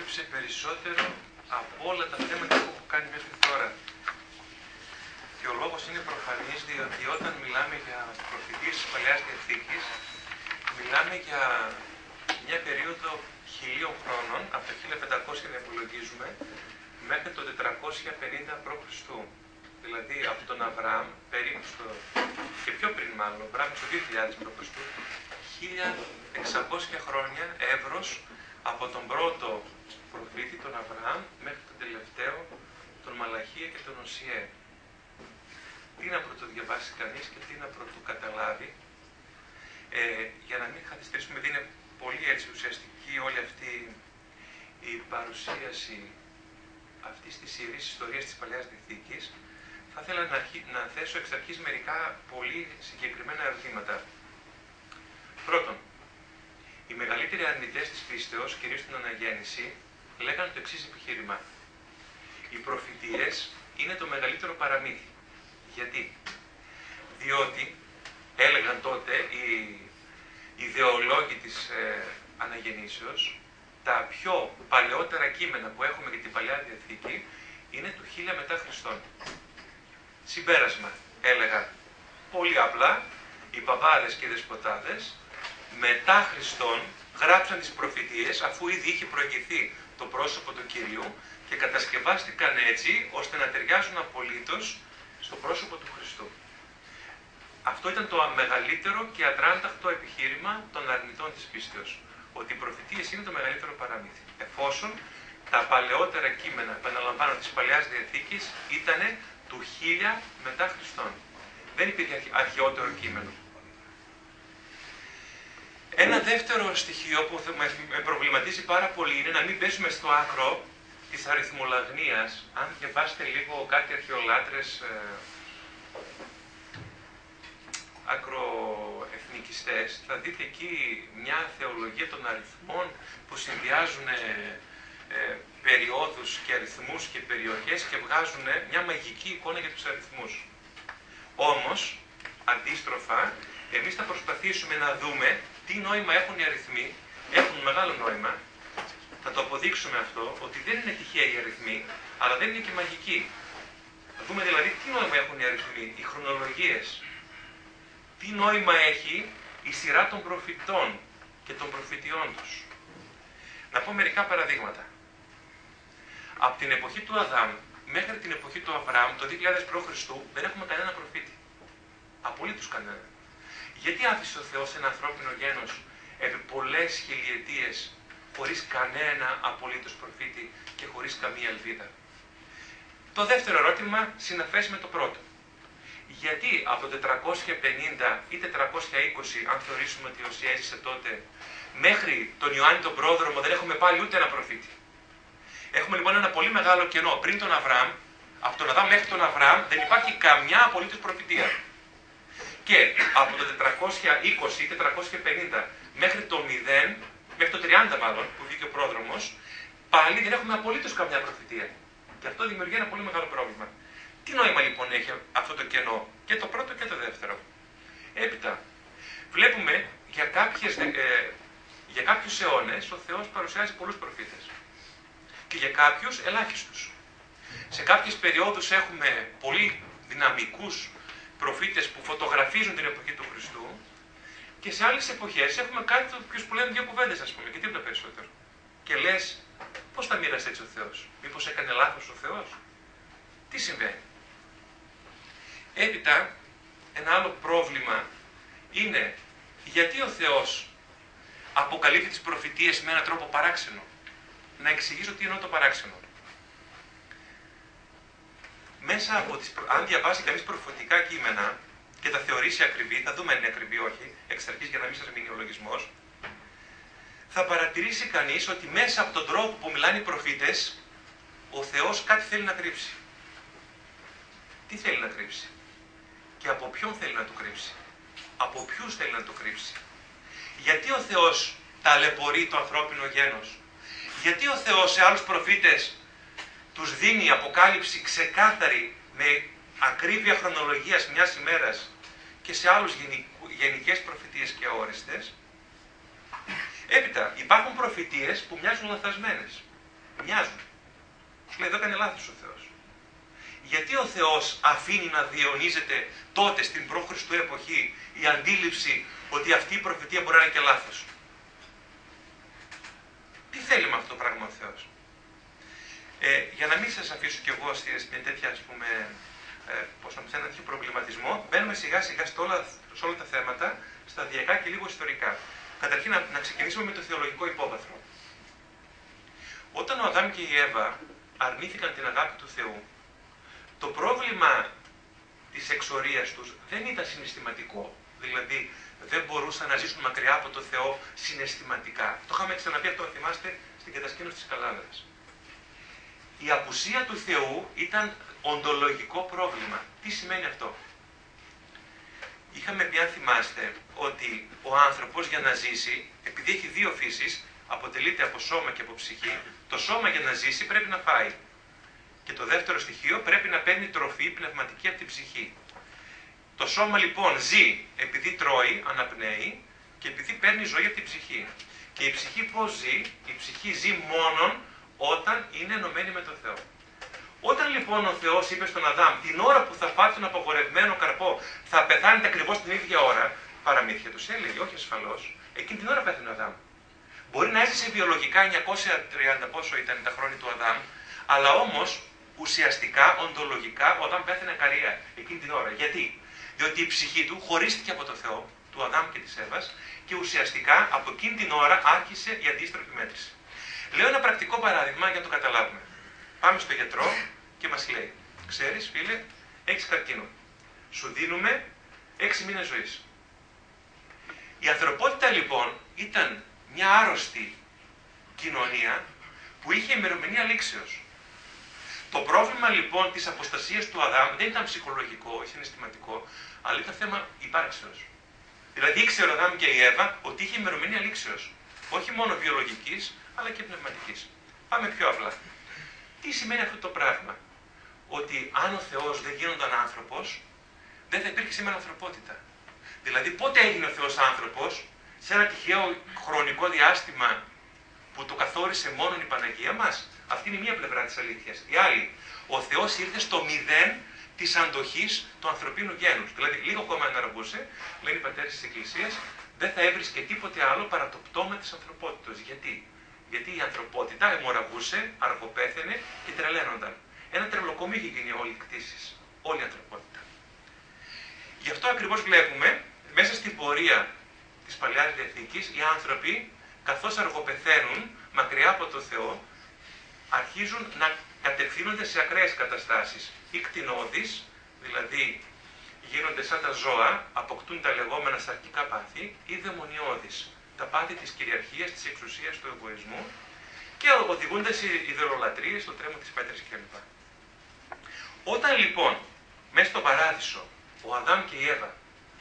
κάλυψε περισσότερο από όλα τα θέματα που έχω κάνει μέχρι τώρα. Και ο λόγος είναι προφανής, διότι όταν μιλάμε για προφητείες της Παλαιάς Διαθήκης, μιλάμε για μια περίοδο 1000 χρόνων, από το 1500 να υπολογίζουμε, μέχρι το 450 π.Χ. Δηλαδή από τον Αβραάμ, περίπου και πιο πριν μάλλον, Αβραάμ στο 2000 π.Χ., 1600 χρόνια εύρος από τον πρώτο προφήτη, τον Αβραάμ, μέχρι τον τελευταίο, τον Μαλαχία και τον Οσιέ. Τι να πρωτοδιαβάσει κανείς και τι να πρωτοκαταλάβει, για να μην καθυστερήσουμε, γιατί είναι πολύ έτσι ουσιαστική όλη αυτή η παρουσίαση αυτής της ιερής ιστορίας της Παλαιάς Διαθήκης, θα ήθελα να θέσω εξ αρχής μερικά πολύ συγκεκριμένα ερωτήματα. Πρώτον, οι μεγαλύτεροι αρνητές της πίστεως, κυρίως στην Αναγέννηση, λέγανε το εξής επιχείρημα. Οι προφητείες είναι το μεγαλύτερο παραμύθι. Γιατί? Διότι, έλεγαν τότε οι ιδεολόγοι της Αναγεννήσεως, τα πιο παλαιότερα κείμενα που έχουμε για την Παλαιά Διαθήκη είναι του 1000 μετά Χριστόν. Συμπέρασμα, έλεγαν πολύ απλά, οι παπάδες και οι δεσποτάδες μετά Χριστόν γράψαν τις προφητείες, αφού ήδη είχε προηγηθεί το πρόσωπο του Κυρίου, και κατασκευάστηκαν έτσι ώστε να ταιριάζουν απολύτως στο πρόσωπο του Χριστού. Αυτό ήταν το μεγαλύτερο και ατράνταχτο επιχείρημα των αρνητών της πίστεως. Ότι οι προφητείες είναι το μεγαλύτερο παραμύθι. Εφόσον τα παλαιότερα κείμενα, επαναλαμβάνω, της Παλαιάς Διαθήκης ήταν του 1000 μετά Χριστόν. Δεν υπήρχε αρχαιότερο κείμενο. Ένα δεύτερο στοιχείο που με προβληματίζει πάρα πολύ είναι να μην πέσουμε στο άκρο της αριθμολαγνίας. Αν διαβάσετε λίγο κάτι αρχαιολάτρες ακροεθνικιστές, θα δείτε εκεί μια θεολογία των αριθμών που συνδυάζουν περιόδους και αριθμούς και περιοχές και βγάζουν μια μαγική εικόνα για τους αριθμούς. Όμως, αντίστροφα, εμείς θα προσπαθήσουμε να δούμε τι νόημα έχουν οι αριθμοί. Έχουν μεγάλο νόημα. Θα το αποδείξουμε αυτό, ότι δεν είναι τυχαίοι οι αριθμοί, αλλά δεν είναι και μαγικοί. Θα δούμε δηλαδή τι νόημα έχουν οι αριθμοί, οι χρονολογίες. Τι νόημα έχει η σειρά των προφητών και των προφητιών τους. Να πω μερικά παραδείγματα. Από την εποχή του Αδάμ μέχρι την εποχή του Αβραάμ, το 2000 π.Χ., δεν έχουμε κανένα προφήτη. Απολύτως κανένα. Γιατί άφησε ο Θεός ένα ανθρώπινο γένος επί πολλές χιλιετίες χωρίς κανένα απολύτως προφήτη και χωρίς καμία ελπίδα? Το δεύτερο ερώτημα συναφές με το πρώτο. Γιατί από το 450 ή 420, αν θεωρήσουμε ότι ο Οσιέ έζησε τότε, μέχρι τον Ιωάννη τον Πρόδρομο δεν έχουμε πάλι ούτε ένα προφήτη? Έχουμε λοιπόν ένα πολύ μεγάλο κενό. Πριν τον Αβραάμ, από τον Αδάμ μέχρι τον Αβραάμ, δεν υπάρχει καμιά απολύτως προφητεία. Και από το 420 ή 450 μέχρι το 0, μέχρι το 30 μάλλον, που βγήκε ο πρόδρομος, πάλι δεν έχουμε απολύτως καμιά προφητεία. Και αυτό δημιουργεί ένα πολύ μεγάλο πρόβλημα. Τι νόημα λοιπόν έχει αυτό το κενό, και το πρώτο και το δεύτερο? Έπειτα, βλέπουμε για κάποιους αιώνες ο Θεός παρουσιάζει πολλούς προφήτες. Και για κάποιους ελάχιστους. Σε κάποιες περιόδους έχουμε πολύ δυναμικούς προφήτες που φωτογραφίζουν την εποχή του Χριστού, και σε άλλες εποχές έχουμε κάτι που λένε δύο κουβέντες, ας πούμε, και τίποτα περισσότερο. Και λες, πώς τα μοίρασε έτσι ο Θεός? Μήπως έκανε λάθος ο Θεός? Τι συμβαίνει? Έπειτα, ένα άλλο πρόβλημα είναι γιατί ο Θεός αποκαλύπτει τις προφητείες με έναν τρόπο παράξενο. Να εξηγήσω τι εννοώ το παράξενο. Μέσα από αν διαβάσει κανείς προφητικά κείμενα και τα θεωρήσει ακριβή, θα δούμε αν είναι ακριβή ή όχι, εξ αρχής για να μην σας μείνει ο λογισμός, θα παρατηρήσει κανείς ότι μέσα από τον τρόπο που μιλάνε οι προφήτες, ο Θεός κάτι θέλει να κρύψει. Τι θέλει να κρύψει? Και από ποιον θέλει να το κρύψει? Από ποιους θέλει να το κρύψει? Γιατί ο Θεός ταλαιπωρεί το ανθρώπινο γένος? Γιατί ο Θεός σε άλλους προφήτες τους δίνει αποκάλυψη ξεκάθαρη με ακρίβεια χρονολογίας μιας ημέρας και σε άλλους γενικές προφητείες και αόριστες? Έπειτα, υπάρχουν προφητείες που μοιάζουν λανθασμένες. Μοιάζουν. Σου λέει εδώ έκανε λάθος ο Θεός. Γιατί ο Θεός αφήνει να διαιωνίζεται τότε στην προ-Χριστού εποχή η αντίληψη ότι αυτή η προφητεία μπορεί να είναι και λάθος? Τι θέλει με αυτό το πράγμα ο Θεός? Για να μην σας αφήσω κι εγώ σε μια τέτοια, ας πούμε, σε ένα τέτοιο προβληματισμό, μπαίνουμε σιγά σιγά σε όλα τα θέματα, σταδιακά και λίγο ιστορικά. Καταρχήν να ξεκινήσουμε με το θεολογικό υπόβαθρο. Όταν ο Αδάμ και η Εύα αρνήθηκαν την αγάπη του Θεού, το πρόβλημα της εξορίας τους δεν ήταν συναισθηματικό. Δηλαδή, δεν μπορούσαν να ζήσουν μακριά από το Θεό συναισθηματικά. Το είχαμε ξαναπεί αυτό, θυμάστε, στην κατασκήνωση της Καλάδρας. Η απουσία του Θεού ήταν οντολογικό πρόβλημα. Τι σημαίνει αυτό? Είχαμε πει, αν θυμάστε, ότι ο άνθρωπος για να ζήσει, επειδή έχει δύο φύσεις, αποτελείται από σώμα και από ψυχή, το σώμα για να ζήσει πρέπει να φάει. Και το δεύτερο στοιχείο πρέπει να παίρνει τροφή πνευματική από την ψυχή. Το σώμα λοιπόν ζει επειδή τρώει, αναπνέει και επειδή παίρνει ζωή από την ψυχή. Και η ψυχή πώς ζει? Η ψυχή ζει μόνον όταν είναι ενωμένη με τον Θεό. Όταν λοιπόν ο Θεός είπε στον Αδάμ την ώρα που θα φάει τον απαγορευμένο καρπό θα πεθάνετε ακριβώς την ίδια ώρα, παραμύθια τους έλεγε, όχι ασφαλώς, εκείνη την ώρα πέθανε ο Αδάμ. Μπορεί να έζησε βιολογικά 930 πόσο ήταν τα χρόνια του Αδάμ, αλλά όμως ουσιαστικά, οντολογικά, ο Αδάμ πέθανε ακαρία εκείνη την ώρα. Γιατί? Διότι η ψυχή του χωρίστηκε από το Θεό, του Αδάμ και της Εύας, και ουσιαστικά από εκείνη την ώρα άρχισε η αντίστροφη μέτρηση. Λέω ένα πρακτικό παράδειγμα για να το καταλάβουμε. Πάμε στο γιατρό και μας λέει: ξέρεις, φίλε, έχεις καρκίνο. Σου δίνουμε 6 μήνες ζωής. Η ανθρωπότητα λοιπόν ήταν μια άρρωστη κοινωνία που είχε ημερομηνία λήξεως. Το πρόβλημα λοιπόν της αποστασίας του Αδάμ δεν ήταν ψυχολογικό ή συναισθηματικό, αλλά ήταν θέμα υπάρξεως. Δηλαδή ήξερε ο Αδάμ και η Εύα ότι είχε ημερομηνία λήξεως. Όχι μόνο βιολογικής, αλλά και πνευματικής. Πάμε πιο απλά. Τι σημαίνει αυτό το πράγμα? Ότι αν ο Θεός δεν γίνονταν άνθρωπος, δεν θα υπήρχε σήμερα ανθρωπότητα. Δηλαδή πότε έγινε ο Θεός άνθρωπος? Σε ένα τυχαίο χρονικό διάστημα που το καθόρισε μόνο η Παναγία μας. Αυτή είναι η μία πλευρά της αλήθειας. Η άλλη, ο Θεός ήρθε στο μηδέν της αντοχής του ανθρωπίνου γένους. Δηλαδή, λίγο ακόμα αν αργούσε, λένε οι πατέρες της Εκκλησίας, δεν θα έβρισκε τίποτε άλλο παρά το πτώμα της ανθρωπότητας. Γιατί? Γιατί η ανθρωπότητα αιμορραγούσε, αργοπέθαινε και τρελαίνονταν. Ένα τρελοκομείο είχε γίνει όλη η κτήση, όλη η ανθρωπότητα. Γι' αυτό ακριβώς βλέπουμε, μέσα στην πορεία της Παλαιάς Διαθήκης, οι άνθρωποι, καθώς αργοπεθαίνουν μακριά από το Θεό, αρχίζουν να κατευθύνονται σε ακραίες καταστάσεις. Ή κτηνώδεις, δηλαδή γίνονται σαν τα ζώα, αποκτούν τα λεγόμενα σαρκικά πάθη, ή δαιμονιώδεις, τα πάθη της κυριαρχίας, της εξουσίας, του εγωισμού, και οδηγούνται σε ιδωλολατρίες, στο τρέμο της πέτρας κλπ. Όταν λοιπόν, μέσα στο παράδεισο, ο Αδάμ και η Εύα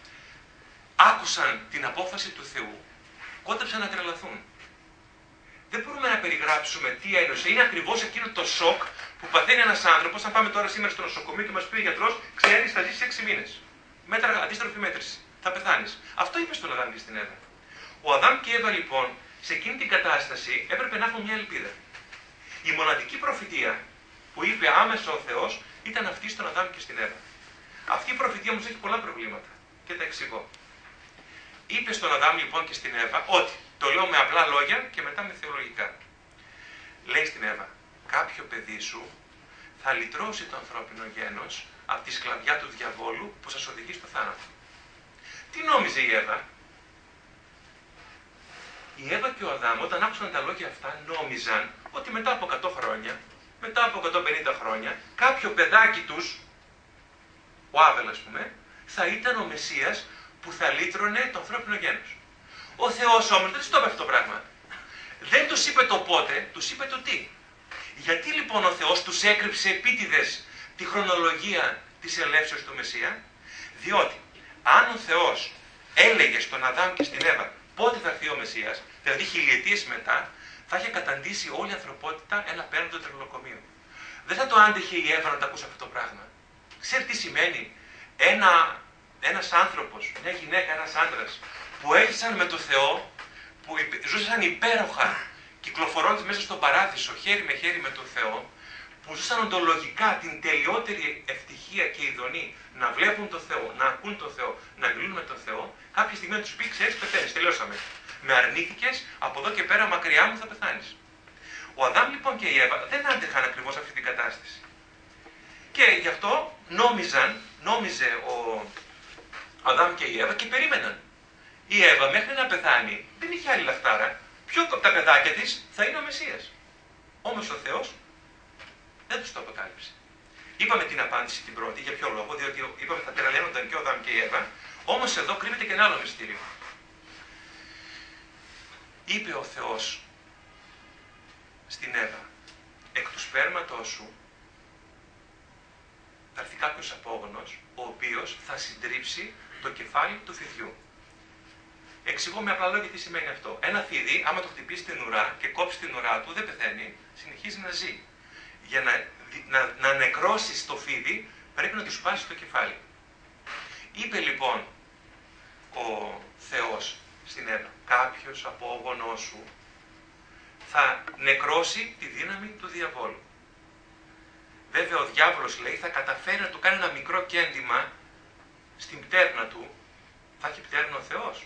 άκουσαν την απόφαση του Θεού, κόντεψαν να τρελαθούν. Δεν μπορούμε να περιγράψουμε τι ένωσε. Είναι ακριβώς εκείνο το σοκ που παθαίνει ένας άνθρωπος. Αν πάμε τώρα σήμερα στο νοσοκομείο και μας πει ο γιατρός, ξέρεις, θα ζήσεις 6 μήνες. Μέτρα, αντίστροφη μέτρηση. Θα πεθάνεις. Αυτό είπε στον Αδάμ και στην Εύα. Ο Αδάμ και η Εύα λοιπόν, σε εκείνη την κατάσταση έπρεπε να έχουν μια ελπίδα. Η μοναδική προφητεία που είπε άμεσα ο Θεός ήταν αυτή στον Αδάμ και στην Εύα. Αυτή η προφητεία όμως έχει πολλά προβλήματα. Και τα εξηγώ. Είπε στον Αδάμ λοιπόν και στην Εύα ότι, το λέω με απλά λόγια και μετά με θεολογικά. Λέει στην Εύα, κάποιο παιδί σου θα λυτρώσει το ανθρώπινο γένος από τη σκλαβιά του διαβόλου που σας οδηγεί στο θάνατο. Τι νόμιζε η Εύα? Η Εύα και ο Αδάμ όταν άκουσαν τα λόγια αυτά νόμιζαν ότι μετά από 100 χρόνια, μετά από 150 χρόνια, κάποιο παιδάκι τους, ο Άβελ ας πούμε, θα ήταν ο Μεσσίας που θα λύτρωνε το ανθρώπινο γένος. Ο Θεός όμως δεν τους το είπε αυτό το πράγμα. Δεν τους είπε το πότε, τους είπε το τι. Γιατί λοιπόν ο Θεός τους έκρυψε επίτηδες τη χρονολογία της ελεύσεως του Μεσσία? Διότι αν ο Θεός έλεγε στον Αδάμ και στην Εύα πότε θα έρθει ο Μεσσίας, δηλαδή χιλιετίες μετά, θα είχε καταντήσει όλη η ανθρωπότητα ένα πέραντο τρελοκομείο. Δεν θα το άντεχε η Εύα να το ακούσει αυτό το πράγμα. Ξέρει τι σημαίνει ένας άνθρωπος, μια γυναίκα, ένας άντρας που έζησαν με το Θεό, που ζούσαν υπέροχα κυκλοφορώντας μέσα στον παράδεισο χέρι με χέρι με τον Θεό, που ζούσαν οντολογικά την τελειότερη ευτυχία και ειδονή να βλέπουν τον Θεό, να ακούν τον Θεό, να μιλούν με τον Θεό, κάποια στιγμή να τους πει: ξέρεις, πεθαίνεις, τελειώσαμε. Με αρνήθηκες, από εδώ και πέρα μακριά μου θα πεθάνεις. Ο Αδάμ λοιπόν και η Εύα δεν άντεχαν ακριβώς αυτή την κατάσταση. Και γι' αυτό νόμιζε ο Αδάμ και η Εύα και περίμεναν. Η Εύα μέχρι να πεθάνει δεν είχε άλλη λαχτάρα. Ποιο από τα παιδάκια της θα είναι ο Μεσσίας. Όμως ο Θεός δεν τους το αποκάλυψε. Είπαμε την απάντηση την πρώτη, για ποιο λόγο, διότι είπαμε θα τεραλένονταν και ο Αδάμ και η Εύα, όμως εδώ κρύβεται και ένα άλλο μυστήριο. Είπε ο Θεός στην Εύα: εκ του σπέρματός σου θα έρθει κάποιος απόγονος, ο οποίος θα συντρίψει το κεφάλι του φιδιού. Εξηγώ με απλά λόγια τι σημαίνει αυτό. Ένα φίδι, άμα το χτυπήσει την ουρά και κόψει την ουρά του, δεν πεθαίνει, συνεχίζει να ζει. Για να νεκρώσεις το φίδι, πρέπει να του σπάσει το κεφάλι. Είπε λοιπόν ο Θεός στην Εύα: κάποιος απόγονός σου θα νεκρώσει τη δύναμη του διαβόλου. Βέβαια ο διάβολος, λέει, θα καταφέρει να του κάνει ένα μικρό κέντημα στην πτέρνα του. Θα έχει πτέρνα ο Θεός?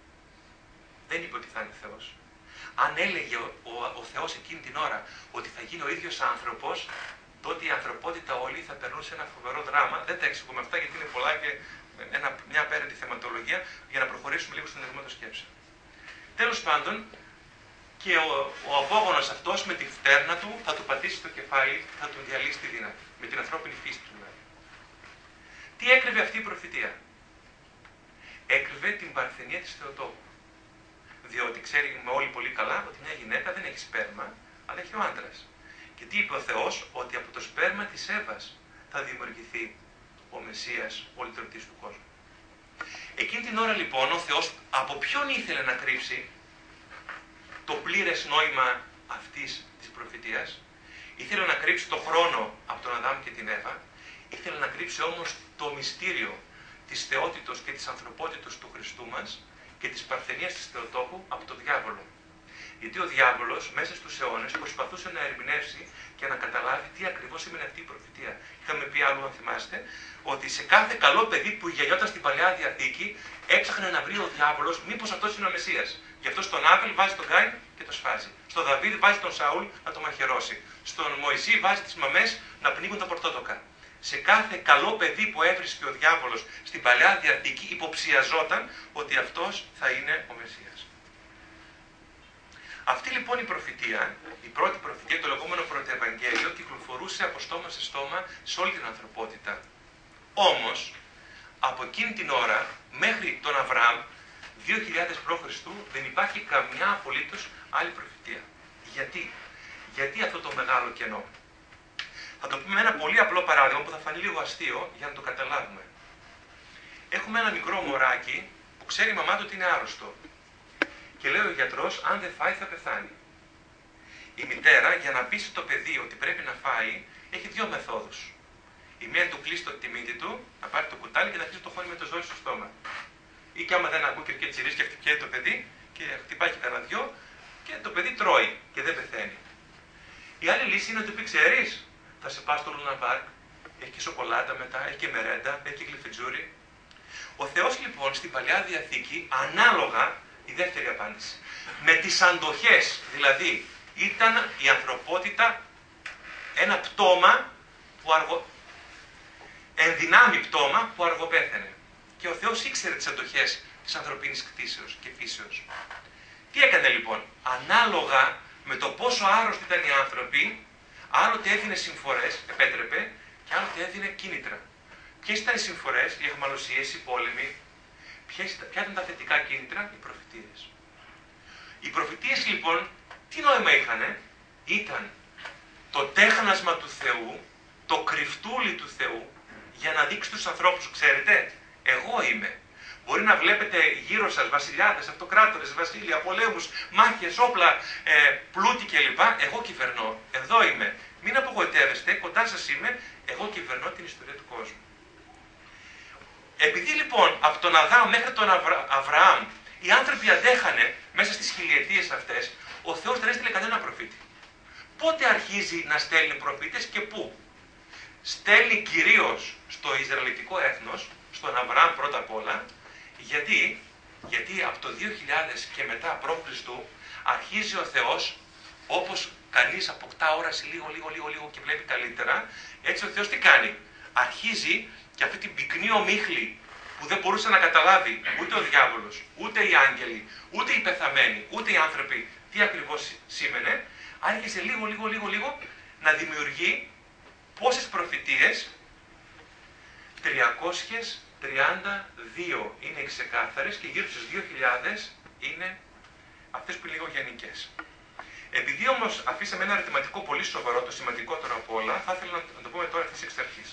Δεν είπε ότι θα είναι Θεός. Αν έλεγε ο Θεός εκείνη την ώρα ότι θα γίνει ο ίδιος άνθρωπος, τότε η ανθρωπότητα όλη θα περνούσε ένα φοβερό δράμα. Δεν τα εξηγούμε αυτά γιατί είναι πολλά και μια απέραντη θεματολογία για να προχωρήσουμε λίγο στον ερμό των σκέψεων. Τέλος πάντων, και ο απόγονος αυτός με τη φτέρνα του θα του πατήσει το κεφάλι, θα του διαλύσει τη δύναμη. Με την ανθρώπινη φύση του δηλαδή. Τι έκρυβε αυτή η προφητεία? Έκρυβε την παρθενία της Θεοτόκου. Διότι ξέρουμε όλοι πολύ καλά ότι μια γυναίκα δεν έχει σπέρμα, αλλά έχει ο άντρας. Και τι είπε ο Θεός? Ότι από το σπέρμα της Εύας θα δημιουργηθεί ο Μεσσίας, ο λυτρωτής του κόσμου. Εκείνη την ώρα λοιπόν ο Θεός από ποιον ήθελε να κρύψει το πλήρες νόημα αυτής της προφητείας? Ήθελε να κρύψει το χρόνο από τον Αδάμ και την Εύα, ήθελε να κρύψει όμως το μυστήριο της θεότητος και της ανθρωπότητος του Χριστού μας και της παρθενίας της Θεοτόκου από τον διάβολο. Γιατί ο διάβολος μέσα στους αιώνες προσπαθούσε να ερμηνεύσει και να καταλάβει τι ακριβώς σημαίνει αυτή η προφητεία. Είχαμε πει άλλο, αν θυμάστε, ότι σε κάθε καλό παιδί που γεννιόταν στην Παλαιά Διαθήκη έψαχνε να βρει ο διάβολος μήπως αυτός είναι ο Μεσσίας. Γι' αυτό στον Άβελ βάζει τον Κάιν και το σφάζει. Στον Δαβίδ βάζει τον Σαούλ να το μαχαιρώσει. Στον Μωυσή βάζει τις μαμές να πνίγουν τα πορτότοκα. Σε κάθε καλό παιδί που έβρισκε ο διάβολος στην Παλαιά Διαθήκη υποψιαζόταν ότι αυτός θα είναι ο Μεσσίας. Αυτή λοιπόν η προφητεία, η πρώτη προφητεία, το λεγόμενο πρωτοευαγγέλιο, κυκλοφορούσε από στόμα σε στόμα σε όλη την ανθρωπότητα. Όμως, από εκείνη την ώρα μέχρι τον Αβραάμ, 2000 π.Χ. δεν υπάρχει καμιά απολύτως άλλη προφητεία. Γιατί? Γιατί αυτό το μεγάλο κενό? Θα το πούμε με ένα πολύ απλό παράδειγμα που θα φανεί λίγο αστείο για να το καταλάβουμε. Έχουμε ένα μικρό μωράκι που ξέρει η μαμά του ότι είναι άρρωστο. Και λέει ο γιατρός, αν δεν φάει θα πεθάνει. Η μητέρα, για να πείσει το παιδί ότι πρέπει να φάει, έχει δύο μεθόδους. Η μία είναι του κλείσει τη μύτη του, να πάρει το κουτάλι και να αφήσει το χώνει με το ζόρι στο στόμα. Ή και άμα δεν ακούει και τσιρίζει και χτυπιέται το παιδί και χτυπάει και κανένα δυο και το παιδί τρώει και δεν πεθαίνει. Η άλλη λύση είναι ότι πει, ξέρεις, θα σε πάω στο Λούνα Πάρκ, έχει και σοκολάτα μετά, έχει και μερέντα, έχει και γλυφιτζούρι. Ο Θεός λοιπόν στην Παλαιά Διαθήκη, ανάλογα, η δεύτερη απάντηση, με τις αντοχές, δηλαδή ήταν η ανθρωπότητα ένα πτώμα που ενδυνάμει πτώμα που αργοπέθαινε. Και ο Θεός ήξερε τις αντοχές της ανθρωπίνης κτήσεως και φύσεως. Τι έκανε λοιπόν? Ανάλογα με το πόσο άρρωστοι ήταν οι άνθρωποι, άλλοτε έδινε συμφορές, επέτρεπε, και άλλοτε έδινε κίνητρα. Ποιες ήταν οι συμφορές? Οι αιχμαλωσίες, οι πόλεμοι. Ποια ήταν τα θετικά κίνητρα? Οι προφητείες. Οι προφητείες λοιπόν, τι νόημα είχανε? Ήταν το τέχνασμα του Θεού, το κρυφτούλι του Θεού, για να δείξει στους ανθρώπους, ξέρετε, εγώ είμαι. Μπορεί να βλέπετε γύρω σας βασιλιάδες, αυτοκράτορες, βασίλεια, πολέμους, μάχες, όπλα, πλούτη κλπ. Εγώ κυβερνώ. Εδώ είμαι. Μην απογοητεύεστε, κοντά σας είμαι, εγώ κυβερνώ την ιστορία του κόσμου. Επειδή λοιπόν από τον Αδάμ μέχρι τον Αβραάμ οι άνθρωποι αντέχανε μέσα στις χιλιετίες αυτές, ο Θεός δεν έστειλε κανένα προφήτη. Πότε αρχίζει να στέλνει προφήτες και πού? Στέλνει κυρίως στο Ισραηλιτικό έθνος, στον Αβραάμ πρώτα απ' όλα, γιατί από το 2000 και μετά π.Χ. αρχίζει ο Θεός, όπως κανείς αποκτά όραση λίγο και βλέπει καλύτερα, έτσι ο Θεός τι κάνει? Αρχίζει και αυτή την πυκνή ομίχλη που δεν μπορούσε να καταλάβει ούτε ο διάβολος, ούτε οι άγγελοι, ούτε οι πεθαμένοι, ούτε οι άνθρωποι τι ακριβώς σήμαινε, άρχισε λίγο να δημιουργεί πόσες προφητείες? 332 είναι οι ξεκάθαρες και γύρω στις 2.000 είναι αυτές που είναι λίγο γενικές. Επειδή όμως αφήσαμε ένα ερωτηματικό πολύ σοβαρό, το σημαντικότερο από όλα, θα ήθελα να το πούμε τώρα αυτής εξ αρχής.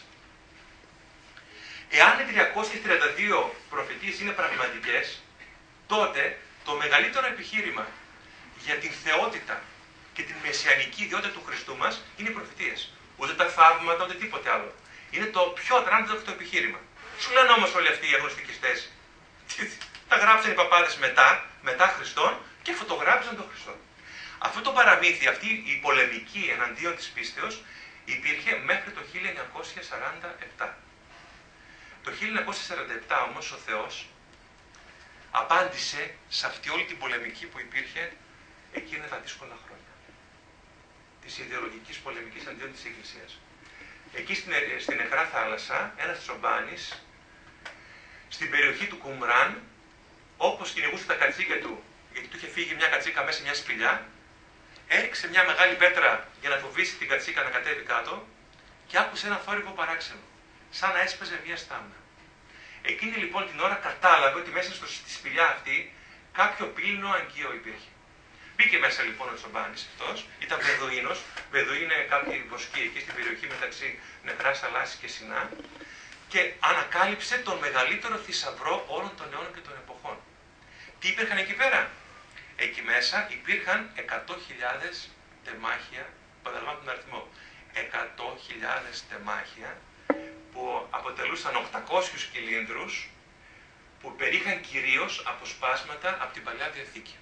Εάν οι 332 προφητείες είναι πραγματικές, τότε το μεγαλύτερο επιχείρημα για την θεότητα και την μεσιανική ιδιότητα του Χριστού μας είναι οι προφητείες. Ούτε τα θαύματα, ούτε τίποτε άλλο. Είναι το πιο ατράντητο επιχείρημα. Σου λένε όμως όλοι αυτοί οι αγνωστικιστές, τα γράψαν οι παπάδες μετά Χριστόν και φωτογράφησαν τον Χριστό. Αυτό το παραμύθι, αυτή η πολεμική εναντίον της πίστεως υπήρχε μέχρι το 1947. Το 1947 όμως ο Θεός απάντησε σε αυτή όλη την πολεμική που υπήρχε εκείνα τα δύσκολα χρόνια της ιδεολογικής πολεμικής αντίον της Εκκλησίας. Εκεί στην Νεκρά Θάλασσα, ένας τσομπάνης, στην περιοχή του Κουμράν, όπως κυνηγούσε τα κατσίκια του, γιατί του είχε φύγει μια κατσίκα μέσα σε μια σπηλιά, έριξε μια μεγάλη πέτρα για να φοβήσει την κατσίκα να κατέβει κάτω και άκουσε ένα θόρυβο παράξενο, σαν να έσπαζε μια στάμνα. Εκείνη λοιπόν την ώρα κατάλαβε ότι μέσα στη σπηλιά αυτή κάποιο πύληνο αγκείο υπήρχε. Μπήκε μέσα λοιπόν ο τσομπάνης αυτός, ήταν Βεδουίνος, Βεδουίνοι είναι κάποιοι βοσκοί εκεί στην περιοχή μεταξύ Νεκράς Θαλάσσης και Σινά, και ανακάλυψε τον μεγαλύτερο θησαυρό όλων των αιώνων και των εποχών. Τι υπήρχαν εκεί πέρα? Εκεί μέσα υπήρχαν 100.000 τεμάχια, παραλαμβάνω τον αριθμό, 100.000 τεμάχια που αποτελούσαν 800 κυλίνδρους που περίχαν κυρίως αποσπάσματα από την Παλιά Διαθήκη.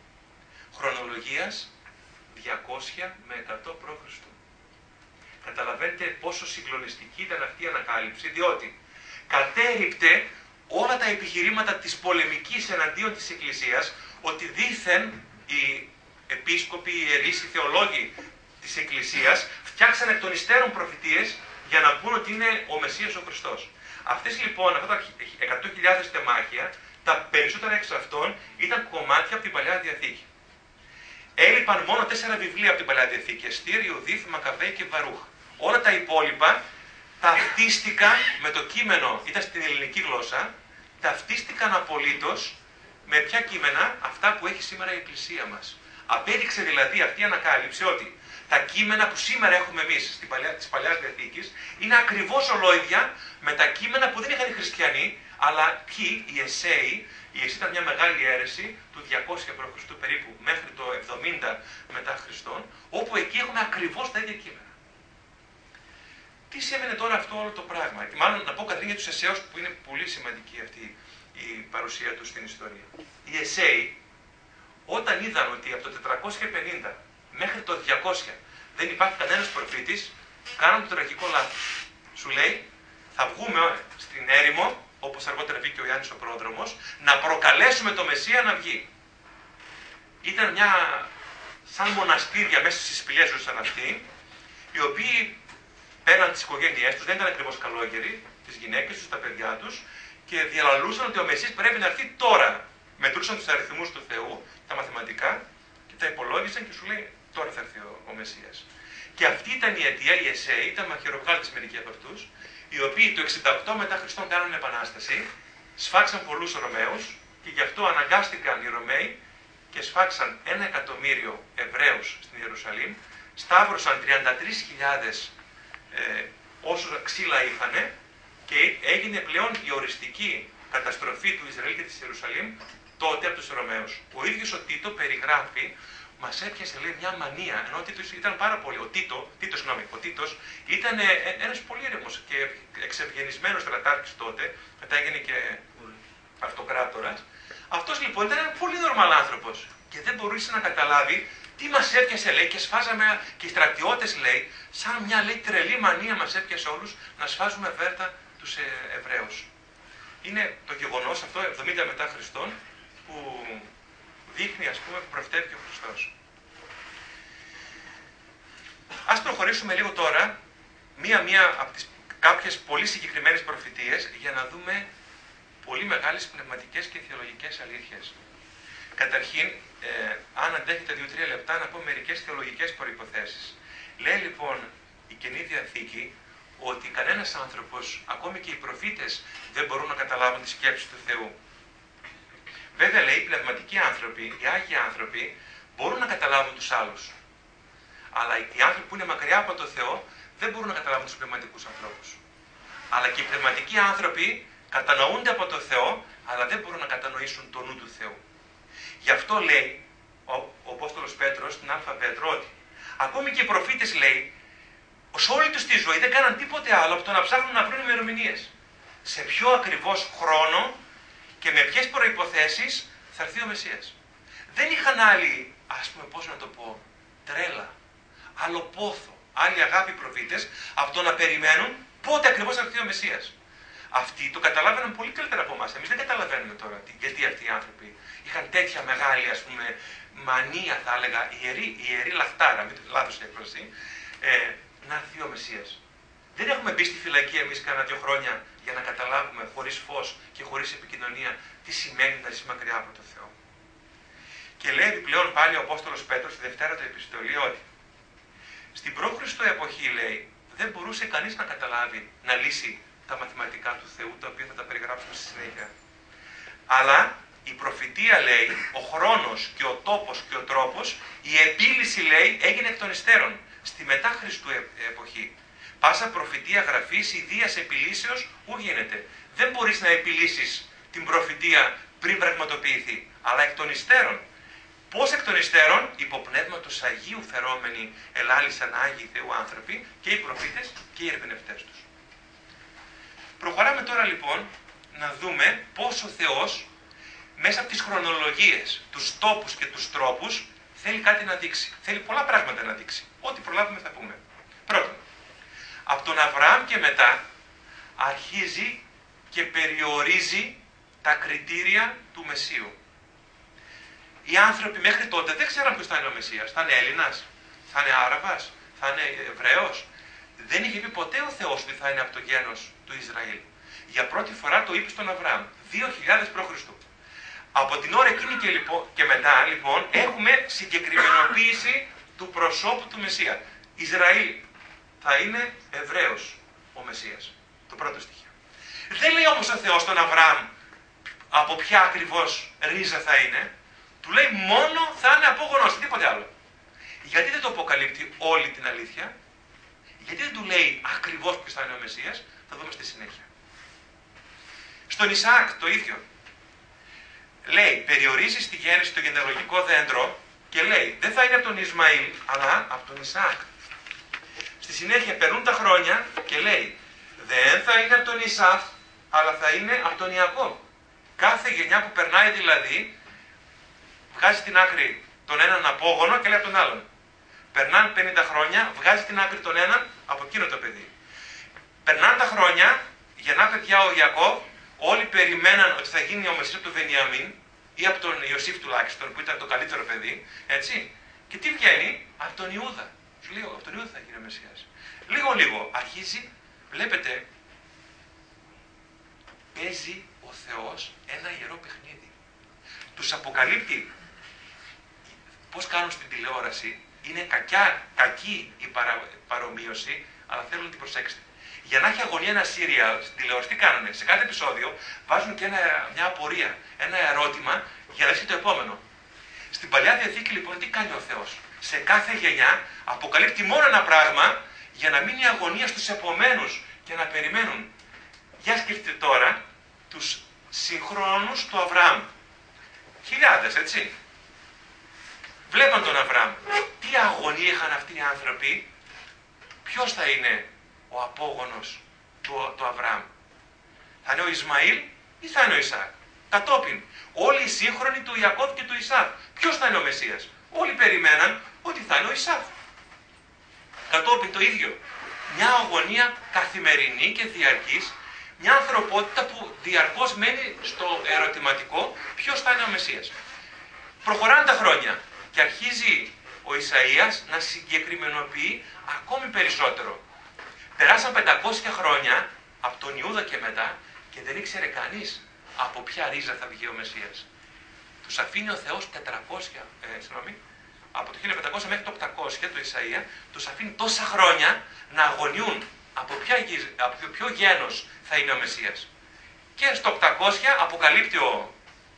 Χρονολογίας 200 με 100 π.Χ. Καταλαβαίνετε πόσο συγκλονιστική ήταν αυτή η ανακάλυψη, διότι κατέριπτε όλα τα επιχειρήματα της πολεμικής εναντίον της Εκκλησίας, ότι δήθεν οι επίσκοποι, οι ιερείς, οι θεολόγοι της Εκκλησίας φτιάξαν εκ των υστέρων προφητείες για να πούν ότι είναι ο Μεσσίας ο Χριστός. Αυτές λοιπόν, αυτά τα 100.000 τεμάχια, τα περισσότερα εξ αυτών ήταν κομμάτια από την Παλιά Διαθήκη. Έλειπαν μόνο 4 βιβλία από την Παλιά Διαθήκη, Εστήρ, Ιουδίθ, Μακαβαίη και Βαρούχ. Όλα τα υπόλοιπα ταυτίστηκαν με το κείμενο, ήταν στην ελληνική γλώσσα, ταυτίστηκαν απολύτως με ποια κείμενα? Αυτά που έχει σήμερα η Εκκλησία μας. Απέδειξε δηλαδή αυτή η ανακάλυψη ότι τα κείμενα που σήμερα έχουμε εμείς της Παλιάς Διαθήκης είναι ακριβώς ολόιδια με τα κείμενα που δεν είχαν οι χριστιανοί, αλλά ποιοι? Οι Εσσέοι. Η Εσσέη ήταν μια μεγάλη αίρεση του 200 π.Χ. περίπου μέχρι το 70 μετά Χριστόν, όπου εκεί έχουμε ακριβώς τα ίδια κείμενα. Τι σημαίνει τώρα αυτό όλο το πράγμα? Μάλλον να πω καταρχήν για τους Εσσέους, που είναι πολύ σημαντική αυτή η παρουσία τους στην ιστορία. Οι Εσσέοι, όταν είδαν ότι από το 450 μέχρι το 200 δεν υπάρχει κανένας προφήτης, κάνουν το τραγικό λάθος. Σου λέει, θα βγούμε στην έρημο, όπως αργότερα βγήκε ο Ιάννης ο Πρόδρομος, να προκαλέσουμε το Μεσσία να βγει. Ήταν μια σαν μοναστήρια μέσα στις σπηλιές ζούσαν αυτοί, οι οποίοι πέραν τις οικογένειές τους, δεν ήταν ακριβώς καλόγεροι, τις γυναίκες τους, τα παιδιά τους, και διαλαλούσαν ότι ο Μεσσίας πρέπει να έρθει τώρα. Μετρούσαν τους αριθμούς του Θεού, τα μαθηματικά, και τα υπολόγισαν και σου λέει τώρα θα έρθει ο Μεσσίας. Και αυτή ήταν η αιτία, οι Εσσέοι, ήταν μαχαιροβγάλτες μερικοί από αυτούς, οι οποίοι το 68 μετά Χριστόν κάνουν επανάσταση, σφάξαν πολλούς Ρωμαίους και γι' αυτό αναγκάστηκαν οι Ρωμαίοι και σφάξαν 1 εκατομμύριο Εβραίους στην Ιερουσαλήμ, σταύρωσαν 33.000 όσους ξύλα είχαν και έγινε πλέον η οριστική καταστροφή του Ισραήλ και της Ιερουσαλήμ τότε από τους Ρωμαίους. Ο ίδιος ο Τίτο περιγράφει, μας έπιασε λέει μια μανία, ενώ ο Τίτος ήταν πάρα πολύ, ο Τίτος ήταν ένας πολύ ήρεμος και εξευγενισμένος στρατάρχης τότε, μετά έγινε και αυτοκράτορας. Αυτός λοιπόν ήταν ένα πολύ νορμάλ άνθρωπος. και δεν μπορούσε να καταλάβει τι μας έπιασε, λέει, και σφάζαμε, και οι στρατιώτες, λέει, σαν μια, λέει, τρελή μανία μας έπιασε όλους να σφάζουμε βέρτα τους Εβραίους. Είναι το γεγονός αυτό, 70 μετά Χριστόν, που δείχνει, ας πούμε, που προφητεύει και ο Χριστός. Ας προχωρήσουμε λίγο τώρα, μία από τις κάποιες πολύ συγκεκριμένες προφητείες, για να δούμε πολύ μεγάλες πνευματικές και θεολογικές αλήθειες. Καταρχήν, αν αντέχετε 2-3 λεπτά, να πω μερικές θεολογικές προϋποθέσεις. Λέει λοιπόν η Καινή Διαθήκη ότι κανένας άνθρωπος, ακόμη και οι προφήτες, δεν μπορούν να καταλάβουν τη σκέψη του Θεού. Βέβαια, λέει, οι πνευματικοί άνθρωποι, οι Άγιοι άνθρωποι, μπορούν να καταλάβουν τους άλλους. Αλλά οι άνθρωποι που είναι μακριά από το Θεό δεν μπορούν να καταλάβουν τους πνευματικούς ανθρώπους. Αλλά και οι πνευματικοί άνθρωποι κατανοούνται από το Θεό, αλλά δεν μπορούν να κατανοήσουν το νου του Θεού. Γι' αυτό λέει ο Απόστολος Πέτρος στην Α Πέτρο ότι ακόμη και οι προφήτες, λέει, σε όλη τους τη ζωή δεν κάναν τίποτε άλλο από το να ψάχνουν να βρουν ημερομηνίες. Σε ποιο ακριβώς χρόνο και με ποιες προϋποθέσεις θα έρθει ο Μεσσίας. Δεν είχαν άλλη, ας πούμε, πώς να το πω, τρέλα, άλλο πόθο, άλλη αγάπη οι προφήτες από το να περιμένουν πότε ακριβώς θα έρθει ο Μεσσίας. Αυτοί το καταλάβαιναν πολύ καλύτερα από εμάς. Εμείς δεν καταλαβαίνουμε τώρα γιατί αυτοί οι άνθρωποι είχαν τέτοια μεγάλη, ας πούμε, μανία, θα έλεγα, ιερή λαχτάρα, με λάθος έκφραση, να έρθει ο Μεσσίας. Δεν έχουμε μπει στη φυλακή εμείς κάνα 2 χρόνια για να καταλάβουμε χωρίς φως και χωρίς επικοινωνία τι σημαίνει να ζει μακριά από το Θεό. Και λέει επιπλέον πάλι ο Απόστολος Πέτρος στη Δευτέρα του επιστολή ότι στην προ-Χριστό εποχή, λέει, δεν μπορούσε κανείς να καταλάβει, να λύσει τα μαθηματικά του Θεού, τα οποία θα τα περιγράψουμε στη συνέχεια. Αλλά η προφητεία, λέει, ο χρόνος και ο τόπος και ο τρόπος, η επίλυση, λέει, έγινε εκ των υστέρων, στη μετά Χριστού εποχή. Πάσα προφητεία γραφής ιδίας επιλύσεως ου γίνεται. Δεν μπορείς να επιλύσεις την προφητεία πριν πραγματοποιηθεί, αλλά εκ των υστέρων. Πώς εκ των υστέρων? Υπό πνεύματος Αγίου φερόμενοι ελάλησαν Άγιοι Θεού άνθρωποι, και οι προφήτες και οι ερμηνευτές τους. Προχωράμε τώρα λοιπόν να δούμε πώς ο Θεός μέσα από τις χρονολογίες, τους τόπους και τους τρόπους θέλει κάτι να δείξει. Θέλει πολλά πράγματα να δείξει. Ό,τι προλάβουμε θα πούμε. Πρώτον, από τον Αβραάμ και μετά αρχίζει και περιορίζει τα κριτήρια του Μεσσίου. Οι άνθρωποι μέχρι τότε δεν ξέραν ποιος θα είναι ο Μεσσίας. Θα είναι Έλληνας, θα είναι Άραβας, θα είναι Εβραίος. Δεν είχε πει ποτέ ο Θεός ότι θα είναι από το γένος του Ισραήλ. Για πρώτη φορά το είπε στον Αβραάμ, 2000 π.Χ. Από την ώρα εκείνη και μετά, λοιπόν, έχουμε συγκεκριμενοποίηση του προσώπου του Μεσσία. Ισραήλ θα είναι Εβραίος ο Μεσσίας. Το πρώτο στοιχείο. Δεν λέει όμως ο Θεός στον Αβραάμ από ποια ακριβώς ρίζα θα είναι. Του λέει μόνο θα είναι απόγονος, τίποτε άλλο. Γιατί δεν το αποκαλύπτει όλη την αλήθεια? Γιατί δεν του λέει ακριβώς ποιος θα είναι ο Μεσσίας? Θα δούμε στη συνέχεια. Στον Ισαάκ το ίδιο. Λέει, περιορίζει στη γέννηση το γενεαλογικό δέντρο και λέει, δεν θα είναι από τον Ισμαήλ, αλλά από τον Ισαάκ. Στη συνέχεια περνούν τα χρόνια και λέει, δεν θα είναι από τον Ισαάκ, αλλά θα είναι από τον Ιακώβ. Κάθε γενιά που περνάει δηλαδή, βγάζει την άκρη τον έναν απόγονο και λέει από τον άλλον. Περνάνε 50 χρόνια, βγάζει την άκρη τον έναν από εκείνο το παιδί. Περνάνε τα χρόνια, γεννά παιδιά ο Ιακώβ, όλοι περιμέναν ότι θα γίνει ο Μεσσίας του Βενιαμίν ή από τον Ιωσήφ τουλάχιστον, που ήταν το καλύτερο παιδί, έτσι. Και τι βγαίνει? Από τον Ιούδα. Σου λέει, από τον Ιούδα θα γίνει ο Μεσσίας. Λίγο αρχίζει, βλέπετε, παίζει ο Θεός ένα ιερό παιχνίδι. Τους αποκαλύπτει πώς κάνουν στην τηλεόραση. Είναι κακή η παρομοίωση, αλλά θέλω να την προσέξετε. Για να έχει αγωνία ένα σύριαλ στην τηλεόραση, τι κάνουνε? Σε κάθε επεισόδιο βάζουν και μια απορία, ένα ερώτημα για να έρθει το επόμενο. Στην Παλιά Διαθήκη λοιπόν τι κάνει ο Θεός? Σε κάθε γενιά αποκαλύπτει μόνο ένα πράγμα για να μείνει η αγωνία στους επομένους και να περιμένουν. Για σκεφτείτε τώρα τους συγχρόνους του Αβραάμ. Χιλιάδες, έτσι. Βλέπαν τον Αβραάμ. Τι αγωνία είχαν αυτοί οι άνθρωποι? Ποιος θα είναι ο απόγονος του Αβραάμ? Θα είναι ο Ισμαήλ ή θα είναι ο Ισαάκ? Κατόπιν, όλοι οι σύγχρονοι του Ιακώβ και του Ισάβ. Ποιος θα είναι ο Μεσσίας? Όλοι περιμέναν ότι θα είναι ο Ισάβ. Κατόπιν το ίδιο. Μια αγωνία καθημερινή και διαρκής, μια ανθρωπότητα που διαρκώς μένει στο ερωτηματικό ποιος θα είναι ο Μεσσίας. Προχωράνε τα χρόνια και αρχίζει ο Ισαΐας να συγκεκριμενοποιεί ακόμη περισσότερο. Περάσαν 500 χρόνια από τον Ιούδα και μετά και δεν ήξερε κανείς από ποια ρίζα θα βγει ο Μεσσίας. Τους αφήνει ο Θεός 400, από το 1500 μέχρι το 800 το Ισαΐα, τους αφήνει τόσα χρόνια να αγωνιούν από ποιο γένος θα είναι ο Μεσσίας. Και στο 800 αποκαλύπτει ο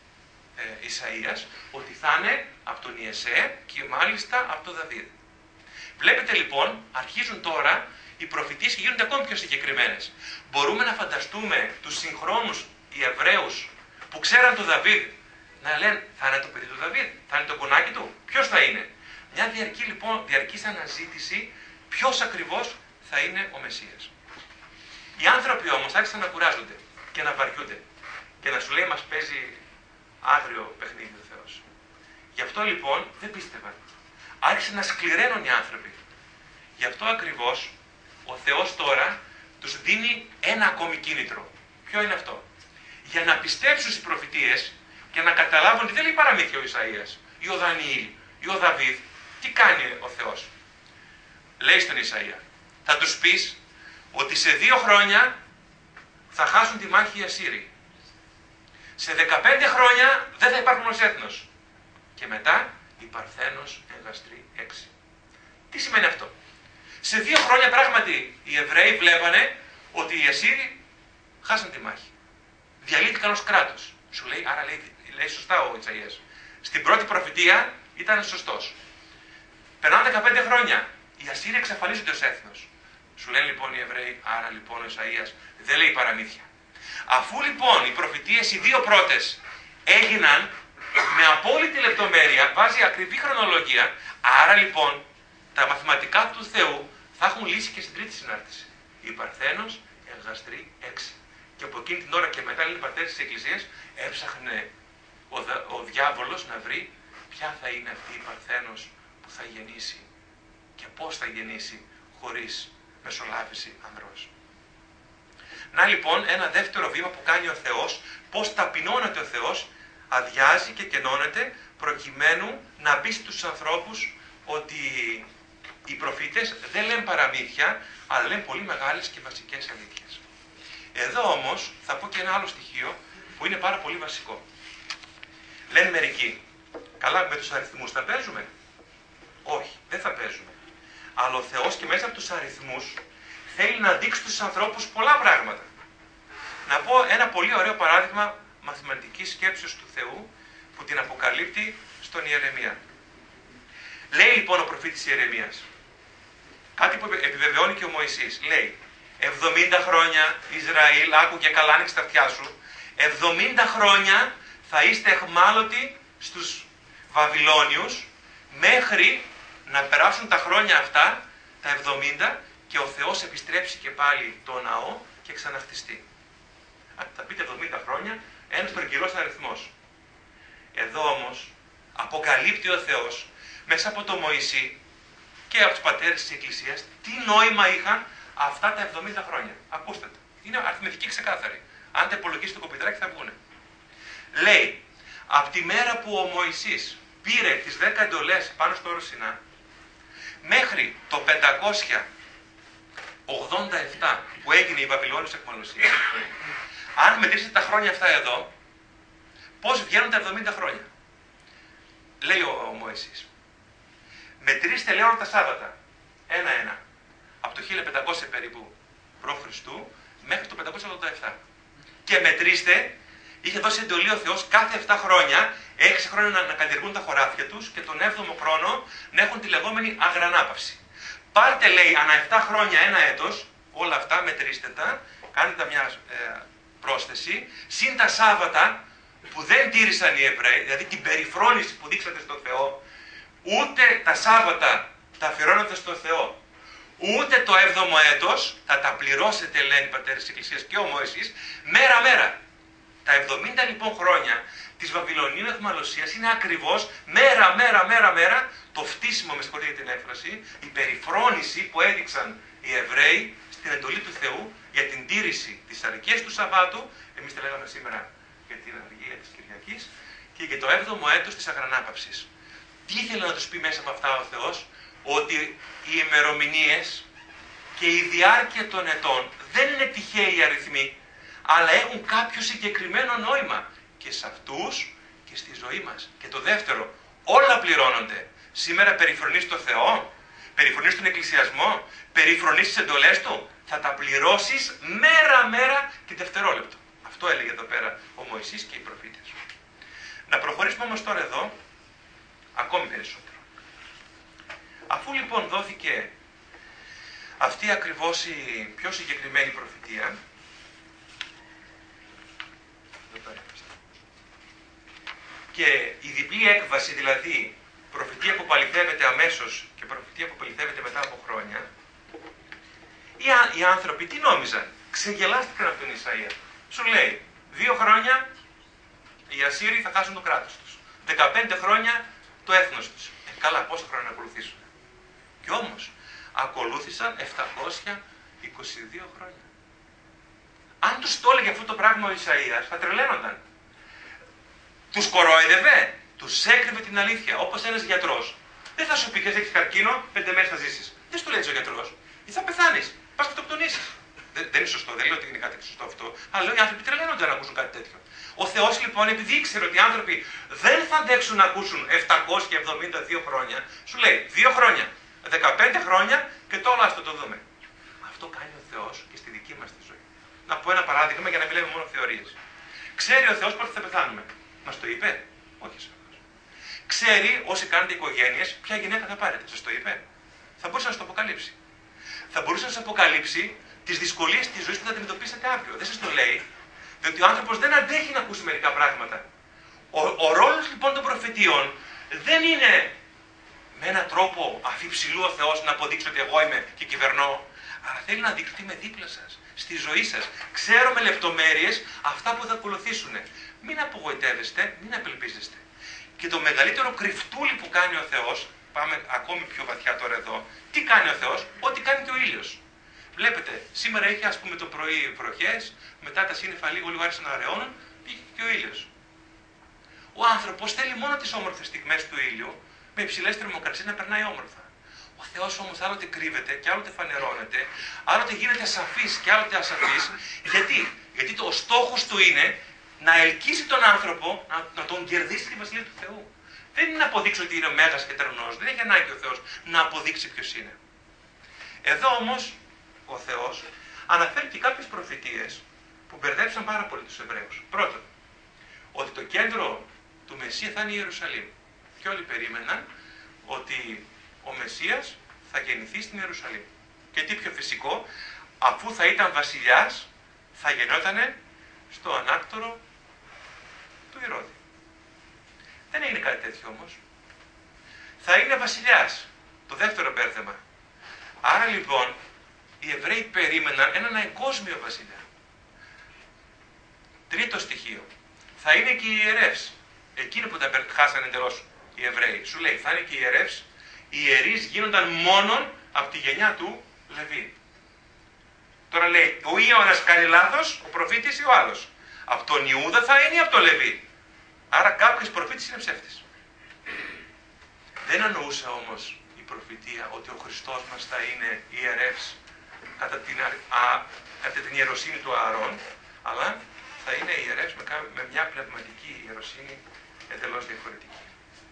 Ισαΐας ότι θα είναι από τον Ιεσέ και μάλιστα από τον Δαβίδ. Βλέπετε λοιπόν, αρχίζουν τώρα οι προφητείες και γίνονται ακόμη πιο συγκεκριμένες. Μπορούμε να φανταστούμε τους συγχρόνους οι Εβραίους που ξέραν τον Δαβίδ να λένε θα είναι το παιδί του Δαβίδ, θα είναι το κονάκι του, ποιος θα είναι? Μια διαρκής αναζήτηση ποιος ακριβώς θα είναι ο Μεσσίας. Οι άνθρωποι όμως άρχισαν να κουράζονται και να βαριούνται και να σου λέει μας παίζει άγριο παιχνίδι ο Θεός. Γι' αυτό λοιπόν δεν πίστευαν. Άρχισαν να σκληραίνουν οι άνθρωποι. Γι' αυτό ακριβώς ο Θεός τώρα τους δίνει ένα ακόμη κίνητρο. Ποιο είναι αυτό? Για να πιστέψουν στις προφητείες και να καταλάβουν ότι δεν λέει παραμύθια ο Ισαΐας ή ο Δανιήλ ή ο Δαβίδ. Τι κάνει ο Θεός? Λέει στον Ισαΐα, θα τους πεις ότι σε 2 χρόνια θα χάσουν τη μάχη οι Ασσύριοι. Σε 15 χρόνια δεν θα υπάρχουν ως έθνος. Και μετά η Παρθένος εγαστρεί 6. Τι σημαίνει αυτό? Σε 2 χρόνια πράγματι οι Εβραίοι βλέπανε ότι οι Ασσύριοι χάσαν τη μάχη. Διαλύθηκαν ως κράτος. Σου λέει, άρα λέει σωστά ο Ισαΐας. Στην πρώτη προφητεία ήταν σωστός. Περνάνε 15 χρόνια. Οι Ασσύριοι εξαφανίζονται ως έθνος. Σου λένε λοιπόν οι Εβραίοι, άρα λοιπόν ο Ισαΐας δεν λέει παραμύθια. Αφού λοιπόν οι προφητείες, οι 2 πρώτες, έγιναν με απόλυτη λεπτομέρεια, βάζει ακριβή χρονολογία, άρα λοιπόν τα μαθηματικά του Θεού θα έχουν λύσει και στην τρίτη συνάρτηση. Η Παρθένος εργαστρεί 6. Και από εκείνη την ώρα και μετά, λένε οι πατέρες της Εκκλησίας, έψαχνε ο διάβολος να βρει ποια θα είναι αυτή η Παρθένος που θα γεννήσει και πώς θα γεννήσει χωρίς μεσολάβηση ανδρός. Να λοιπόν ένα δεύτερο βήμα που κάνει ο Θεός, πώς ταπεινώνεται ο Θεός, αδειάζει και κενώνεται προκειμένου να πει στους ανθρώπους ότι οι προφήτες δεν λένε παραμύθια, αλλά λένε πολύ μεγάλες και βασικές αλήθειες. Εδώ όμως θα πω και ένα άλλο στοιχείο που είναι πάρα πολύ βασικό. Λένε μερικοί, καλά με τους αριθμούς θα παίζουμε? Όχι, δεν θα παίζουμε. Αλλά ο Θεός και μέσα από τους αριθμούς θέλει να δείξει στους ανθρώπους πολλά πράγματα. Να πω ένα πολύ ωραίο παράδειγμα μαθηματικής σκέψης του Θεού που την αποκαλύπτει στον Ιερεμία. Λέει λοιπόν ο προφήτης Ιερεμίας, κάτι που επιβεβαιώνει και ο Μωυσής. Λέει, 70 χρόνια Ισραήλ, άκου και καλά άνοιξε τα αυτιά σου, 70 χρόνια θα είστε εχμάλωτοι στους Βαβυλώνιους μέχρι να περάσουν τα χρόνια αυτά, τα 70, και ο Θεός επιστρέψει και πάλι το ναό και ξαναχτιστεί. Θα πείτε 70 χρόνια, ένας τρογγυλός αριθμός. Εδώ όμως αποκαλύπτει ο Θεός μέσα από το Μωυσή και από τους πατέρες της Εκκλησίας τι νόημα είχαν αυτά τα 70 χρόνια. Ακούστε τα. Είναι αριθμητική ξεκάθαρη. Αν τα υπολογίσετε το κομπιτράκι θα βγουνε. Λέει, από τη μέρα που ο Μωυσής πήρε τις 10 εντολές πάνω στο όρο Σινά μέχρι το 587 που έγινε η Βαβυλώνιος εκμαλωσία, αν μετρήσετε τα χρόνια αυτά εδώ, πώς βγαίνουν τα 70 χρόνια? Λέει ο Μωυσής. Μετρήστε λέω τα Σάββατα, ένα-ένα, από το 1500 περίπου π.Χ. μέχρι το 587. Και μετρήστε, είχε δώσει εντολή ο Θεός κάθε 7 χρόνια, 6 χρόνια να καλλιεργούν τα χωράφια τους και τον 7ο χρόνο να έχουν τη λεγόμενη αγρανάπαυση. Πάρτε, λέει, ανά 7 χρόνια ένα έτος, όλα αυτά μετρήστε τα, κάντε μια πρόσθεση, συν τα Σάββατα που δεν τήρησαν οι Εβραίοι, δηλαδή την περιφρόνηση που δείξατε στον Θεό, ούτε τα Σάββατα τα αφιερώνετε στον Θεό, ούτε το 7ο έτος θα τα πληρώσετε, λένε οι πατέρες της Εκκλησίας και ο Μωυσής, μέρα-μέρα. Τα 70 λοιπόν χρόνια της Βαβυλωνίου αιχμαλωσίας είναι ακριβώς μέρα το φτύσιμο, με συγχωρείτε την έκφραση, η περιφρόνηση που έδειξαν οι Εβραίοι στην εντολή του Θεού για την τήρηση της αρκίας του Σαββάτου, εμείς τα λέγαμε σήμερα για την αργία της Κυριακής, και για το 7ο έτος της αγρανάπαυσης. Τι ήθελε να τους πει μέσα από αυτά ο Θεός? Ότι οι ημερομηνίες και η διάρκεια των ετών δεν είναι τυχαίοι αριθμοί, αλλά έχουν κάποιο συγκεκριμένο νόημα και σε αυτούς και στη ζωή μας. Και το δεύτερο, όλα πληρώνονται. Σήμερα περιφρονείς τον Θεό, περιφρονείς τον εκκλησιασμό, περιφρονείς τις εντολές του, θα τα πληρώσεις μέρα και δευτερόλεπτο. Αυτό έλεγε εδώ πέρα ο Μωυσής και οι προφήτες. Να προχωρήσουμε όμως τώρα εδώ ακόμη περισσότερο. Αφού λοιπόν δόθηκε αυτή ακριβώς η πιο συγκεκριμένη προφητεία, και η διπλή έκβαση, δηλαδή προφητεία που παληθεύεται αμέσως και προφητεία που παληθεύεται μετά από χρόνια, οι άνθρωποι τι νόμιζαν? Ξεγελάστηκαν από τον Ισαΐα. Σου λέει, 2 χρόνια οι Ασσύριοι θα χάσουν το κράτος τους. 15 χρόνια το έθνος τους. Καλά, πόσα χρόνια να ακολουθήσουν? Και όμως, ακολούθησαν 722 χρόνια. Αν τους το έλεγε αυτό το πράγμα ο Ισαΐας, θα τρελαίνονταν. Τους κορόιδευε, τους έκρυβε την αλήθεια, όπως ένας γιατρός. Δεν θα σου πει και έχεις καρκίνο, 5 μέρες θα ζήσεις. Δεν σου το λέει ο γιατρός. Ή θα πεθάνεις, πας να αυτοκτονήσεις. Δεν είναι σωστό, δεν λέω ότι είναι κάτι σωστό αυτό. Αλλά λέω οι άνθρωποι τρελαίνονται να ακούσουν κάτι τέτοιο. Ο Θεός λοιπόν, επειδή ήξερε ότι οι άνθρωποι δεν θα αντέξουν να ακούσουν 772 χρόνια, σου λέει 2 χρόνια, 15 χρόνια και τώρα ας το δούμε. Αυτό κάνει ο Θεός και στη δική μας τη ζωή. Να πω ένα παράδειγμα για να μην λέμε μόνο θεωρίες. Ξέρει ο Θεός πότε θα πεθάνουμε. Μας το είπε? Όχι σαφώς. Ξέρει όσοι κάνετε οικογένειες ποια γυναίκα θα πάρετε. Σας το είπε? Θα μπορούσε να σας το αποκαλύψει. Θα μπορούσε να σας αποκαλύψει τις δυσκολίες της ζωής που θα αντιμετωπίσετε αύριο. Δεν σας το λέει, διότι ο άνθρωπος δεν αντέχει να ακούσει μερικά πράγματα. Ο ρόλος λοιπόν των προφητείων δεν είναι με έναν τρόπο αφιψηλού ο Θεός να αποδείξει ότι εγώ είμαι και κυβερνώ, αλλά θέλει να δείξει ότι είμαι δίπλα σας, στη ζωή σας. Ξέρω με λεπτομέρειες αυτά που θα ακολουθήσουν. Μην απογοητεύεστε, μην απελπίζεστε. Και το μεγαλύτερο κρυφτούλι που κάνει ο Θεός, πάμε ακόμη πιο βαθιά τώρα εδώ, τι κάνει ο Θεός? Ό,τι κάνει και ο ήλιος. Βλέπετε, σήμερα είχε ας πούμε το πρωί βροχές, μετά τα σύννεφα λίγο άρχισαν να αραιώνουν, πήγε και ο ήλιος. Ο άνθρωπος θέλει μόνο τις όμορφες στιγμές του ήλιου, με υψηλές θερμοκρασίες να περνάει όμορφα. Ο Θεός όμως άλλοτε κρύβεται και άλλοτε φανερώνεται, άλλοτε γίνεται σαφής και άλλοτε ασαφής. Γιατί? Γιατί ο στόχος του είναι να ελκύσει τον άνθρωπο, να τον κερδίσει στη Βασιλεία του Θεού. Δεν είναι να αποδείξει ότι είναι ο Μέγας και Τερνός. Δεν έχει ανάγκη ο Θεός να αποδείξει ποιος είναι. Εδώ όμως ο Θεός αναφέρει και κάποιες προφητείες που μπερδέψαν πάρα πολύ τους Εβραίους. Πρώτον, ότι το κέντρο του Μεσσία θα είναι η Ιερουσαλήμ. Και όλοι περίμεναν ότι ο Μεσσίας θα γεννηθεί στην Ιερουσαλήμ. Και τι πιο φυσικό, αφού θα ήταν βασιλιάς, θα γεννότανε στο ανάκτορο του Ηρώδη. Δεν έγινε κάτι τέτοιο όμως. Θα είναι βασιλιάς. Το δεύτερο μπέρδεμα. Άρα λοιπόν οι Εβραίοι περίμεναν έναν εγκόσμιο βασιλιά. Τρίτο στοιχείο. Θα είναι και οι ιερεύς. Εκείνοι που τα χάσανε εντελώς οι Εβραίοι. Σου λέει, θα είναι και οι ιερεύς. Οι ιερείς γίνονταν μόνον από τη γενιά του Λεβί. Τώρα λέει, ο Ιώνας κάνει λάθος, ο προφήτης ή ο άλλος. Από τον Ιούδα θα είναι ή από τον Λεβί. Άρα κάποιος προφήτης είναι ψεύτης. Δεν εννοούσε όμως η προφητεία ότι ο Χριστός μας θα είναι ιερεύς κατά την ιεροσύνη του Ααρών, αλλά θα είναι ιερεύς με μια πνευματική ιεροσύνη εντελώς διαφορετική.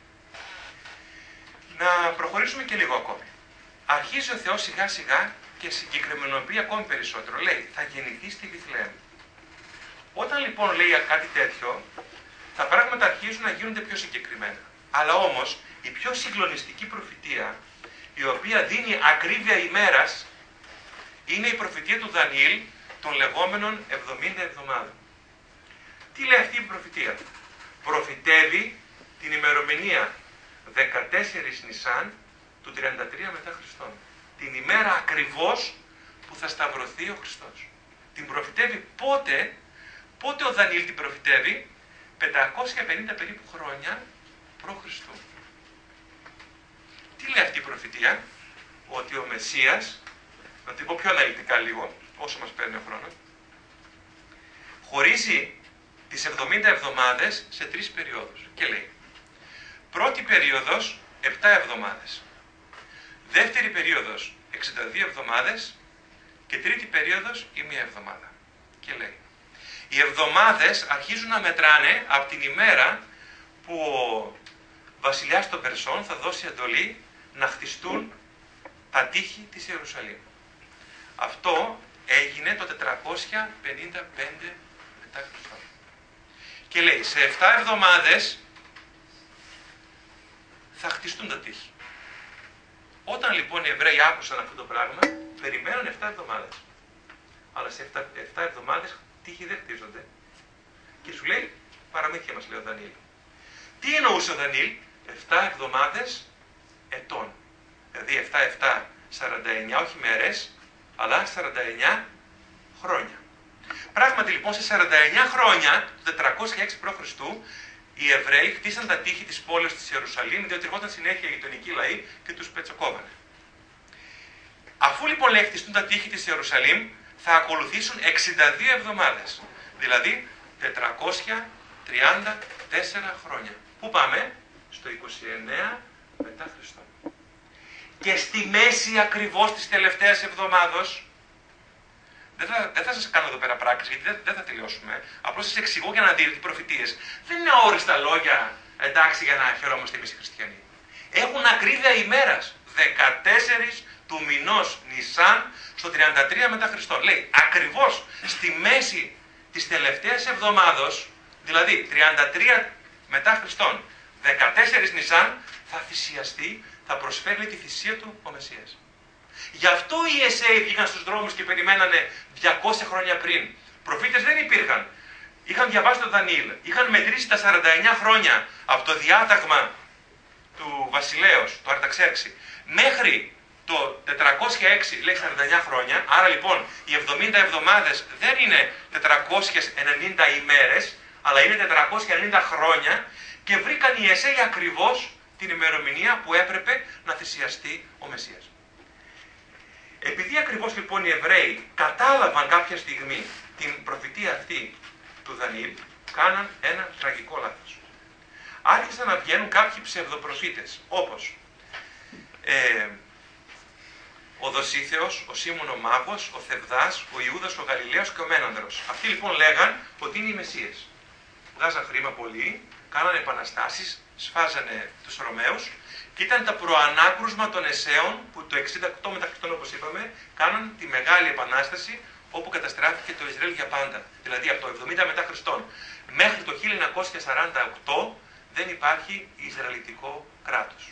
Να προχωρήσουμε και λίγο ακόμη. Αρχίζει ο Θεός σιγά σιγά και συγκεκριμενοποιεί ακόμη περισσότερο. Λέει, θα γεννηθεί στη Βιθλεέμ. Όταν λοιπόν λέει κάτι τέτοιο, τα πράγματα αρχίζουν να γίνονται πιο συγκεκριμένα. Αλλά όμως, η πιο συγκλονιστική προφητεία, η οποία δίνει ακρίβεια ημέρας, είναι η προφητεία του Δανιήλ των λεγόμενων 70 εβδομάδων. Τι λέει αυτή η προφητεία? Προφητεύει την ημερομηνία 14 Νισάν του 33 μετά Χριστόν. Την ημέρα ακριβώς που θα σταυρωθεί ο Χριστός. Την προφητεύει πότε? Πότε ο Δανιήλ την προφητεύει? 550 περίπου χρόνια π.Χ. Τι λέει αυτή η προφητεία? Ότι ο Μεσσίας, να την πω πιο αναλυτικά λίγο, όσο μας παίρνει ο χρόνος, χωρίζει τις 70 εβδομάδες σε 3 περιόδους. Και λέει, πρώτη περίοδος 7 εβδομάδες, δεύτερη περίοδος 62 εβδομάδες και τρίτη περίοδος η 1 εβδομάδα. Και λέει, οι εβδομάδες αρχίζουν να μετράνε από την ημέρα που ο βασιλιάς των Περσών θα δώσει εντολή να χτιστούν τα τείχη της Ιερουσαλήμ. Αυτό έγινε το 455 μετά Χριστό. Και λέει, σε 7 εβδομάδες θα χτιστούν τα τείχη. Όταν λοιπόν οι Εβραίοι άκουσαν αυτό το πράγμα, περιμένουν 7 εβδομάδες. Αλλά σε 7 εβδομάδες τείχοι δεν χτίζονται. Και σου λέει, παραμύθια μας λέει ο Δανιήλ. Τι εννοούσε ο Δανιήλ? 7 εβδομάδες ετών. Δηλαδή 7, 49, όχι μέρες, αλλά 49 χρόνια. Πράγματι λοιπόν σε 49 χρόνια, το 406 π.Χ., οι Εβραίοι χτίσαν τα τείχη της πόλης της Ιερουσαλήμ, διότι ερχόταν συνέχεια οι γειτονικοί λαοί και τους πετσοκόβανε. Αφού λοιπόν λέει χτιστούν τα τείχη της Ιερουσαλήμ, θα ακολουθήσουν 62 εβδομάδες. Δηλαδή 434 χρόνια. Πού πάμε? Στο 29 μετά Χριστό. Και στη μέση ακριβώς της τελευταίας εβδομάδος, δεν θα σας κάνω εδώ πέρα πράξεις, γιατί δεν θα τελειώσουμε. Απλώς σας εξηγώ για να δείτε ότι οι προφητείες δεν είναι αόριστα λόγια, εντάξει, για να χαιρόμαστε εμείς οι χριστιανοί. Έχουν ακρίβεια ημέρας. 14 του μηνός Νισάν στο 33 μετά Χριστό. Λέει ακριβώς στη μέση της τελευταίας εβδομάδος, δηλαδή 33 μετά Χριστόν, 14 Νισάν, θα θυσιαστεί, θα προσφέρει τη θυσία του ο Μεσσίας. Γι' αυτό οι Εσέοι βγήκαν στους δρόμους και περιμένανε 200 χρόνια πριν. Προφήτες δεν υπήρχαν. Είχαν διαβάσει τον Δανιήλ. Είχαν μετρήσει τα 49 χρόνια από το διάταγμα του βασιλέως, του Αρταξέρξη, μέχρι το 406, λέει 49 χρόνια. Άρα λοιπόν οι 70 εβδομάδες δεν είναι 490 ημέρες, αλλά είναι 490 χρόνια, και βρήκαν οι Εσέοι ακριβώς την ημερομηνία που έπρεπε να θυσιαστεί ο Μεσσίας. Επειδή ακριβώς λοιπόν οι Εβραίοι κατάλαβαν κάποια στιγμή την προφητεία αυτή του Δανιήλ, κάναν ένα τραγικό λάθος. Άρχισαν να βγαίνουν κάποιοι ψευδοπροφήτες, όπως ο Δοσίθεος, ο Σίμων ο Μάγος, ο Θευδάς, ο Ιούδας ο Γαλιλαίος και ο Μένανδρος. Αυτοί λοιπόν λέγαν ότι είναι οι Μεσσίες. Βγάζαν χρήμα πολύ, κάνανε επαναστάσεις, σφάζανε τους Ρωμαίους, και ήταν τα προανάκρουσμα των Εσέων που το 68 μετά Χριστόν, όπως είπαμε, κάναν τη Μεγάλη Επανάσταση, όπου καταστράφηκε το Ισραήλ για πάντα. Δηλαδή από το 70 μετά Χριστόν μέχρι το 1948 δεν υπάρχει Ισραηλιτικό κράτος.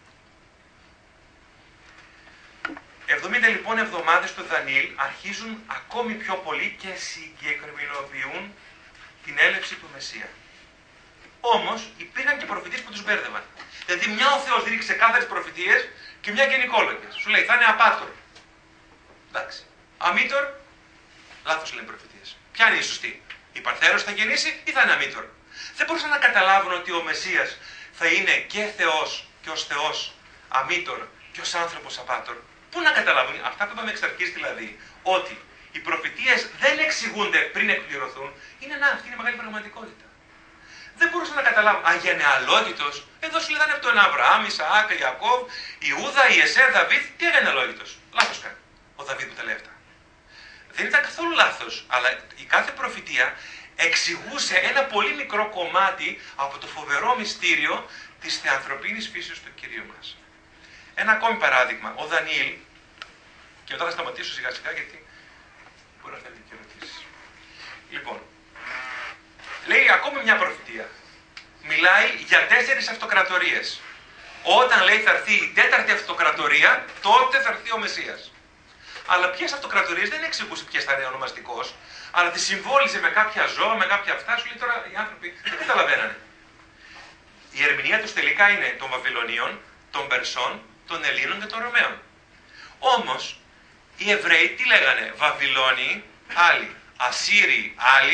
70 λοιπόν εβδομάδες του Δανιήλ αρχίζουν ακόμη πιο πολύ και συγκεκριμενοποιούν την έλευση του Μεσσία. Όμως υπήρχαν και προφητείες που τους μπέρδευαν. Δηλαδή μια ο Θεός δίνει ξεκάθαρες προφητείες και μια γενικόλογες. Σου λέει θα είναι απάτορ. Εντάξει. Αμήτορ, λάθος λένε προφητείες. Ποια είναι η σωστή? Η Παρθέρος θα γεννήσει ή θα είναι αμήτορ? Δεν μπορούσαν να καταλάβουν ότι ο Μεσσίας θα είναι και Θεός και ως Θεός αμήτορ και ως άνθρωπος απάτορ. Πού να καταλάβουν? Αυτά που είπαμε εξ αρχής δηλαδή, ότι οι προφητείες δεν εξηγούνται πριν εκπληρωθούν, είναι αυτή είναι μεγάλη πραγματικότητα. Δεν μπορούσαν να καταλάβουν. Αγενεαλόγητος. Εδώ σου λέγανε από τον Αβραάμ, Ισαάκ, Ιακώβ, Ιούδα, Ιεσέ, Δαβίδ. Τι αγενεαλόγητος? Λάθος κάνει ο Δαβίδ που τα λέει αυτά. Δεν ήταν καθόλου λάθος, αλλά η κάθε προφητεία εξηγούσε ένα πολύ μικρό κομμάτι από το φοβερό μυστήριο της θεανθρωπίνης φύσεως του Κυρίου μας. Ένα ακόμη παράδειγμα. Ο Δανιήλ, και μετά θα σταματήσω σιγά σιγά γιατί μπορεί να θέλετε και ερωτήσεις. Λοιπόν, λέει ακόμη μια προφητεία. Μιλάει για 4 αυτοκρατορίες. Όταν λέει θα έρθει η 4η αυτοκρατορία, τότε θα έρθει ο Μεσσίας. Αλλά ποιες αυτοκρατορίες δεν εξηγούσε ποιες θα είναι ονομαστικός, αλλά τις συμβόλιζε με κάποια ζώα, με κάποια αυτά. Σου λέει τώρα οι άνθρωποι δεν καταλαβαίνανε. Η ερμηνεία τους τελικά είναι των Βαβυλωνίων, των Περσών, των Ελλήνων και των Ρωμαίων. Όμως οι Εβραίοι τι λέγανε? Βαβυλώνιοι άλλοι, Ασσύριοι άλλοι,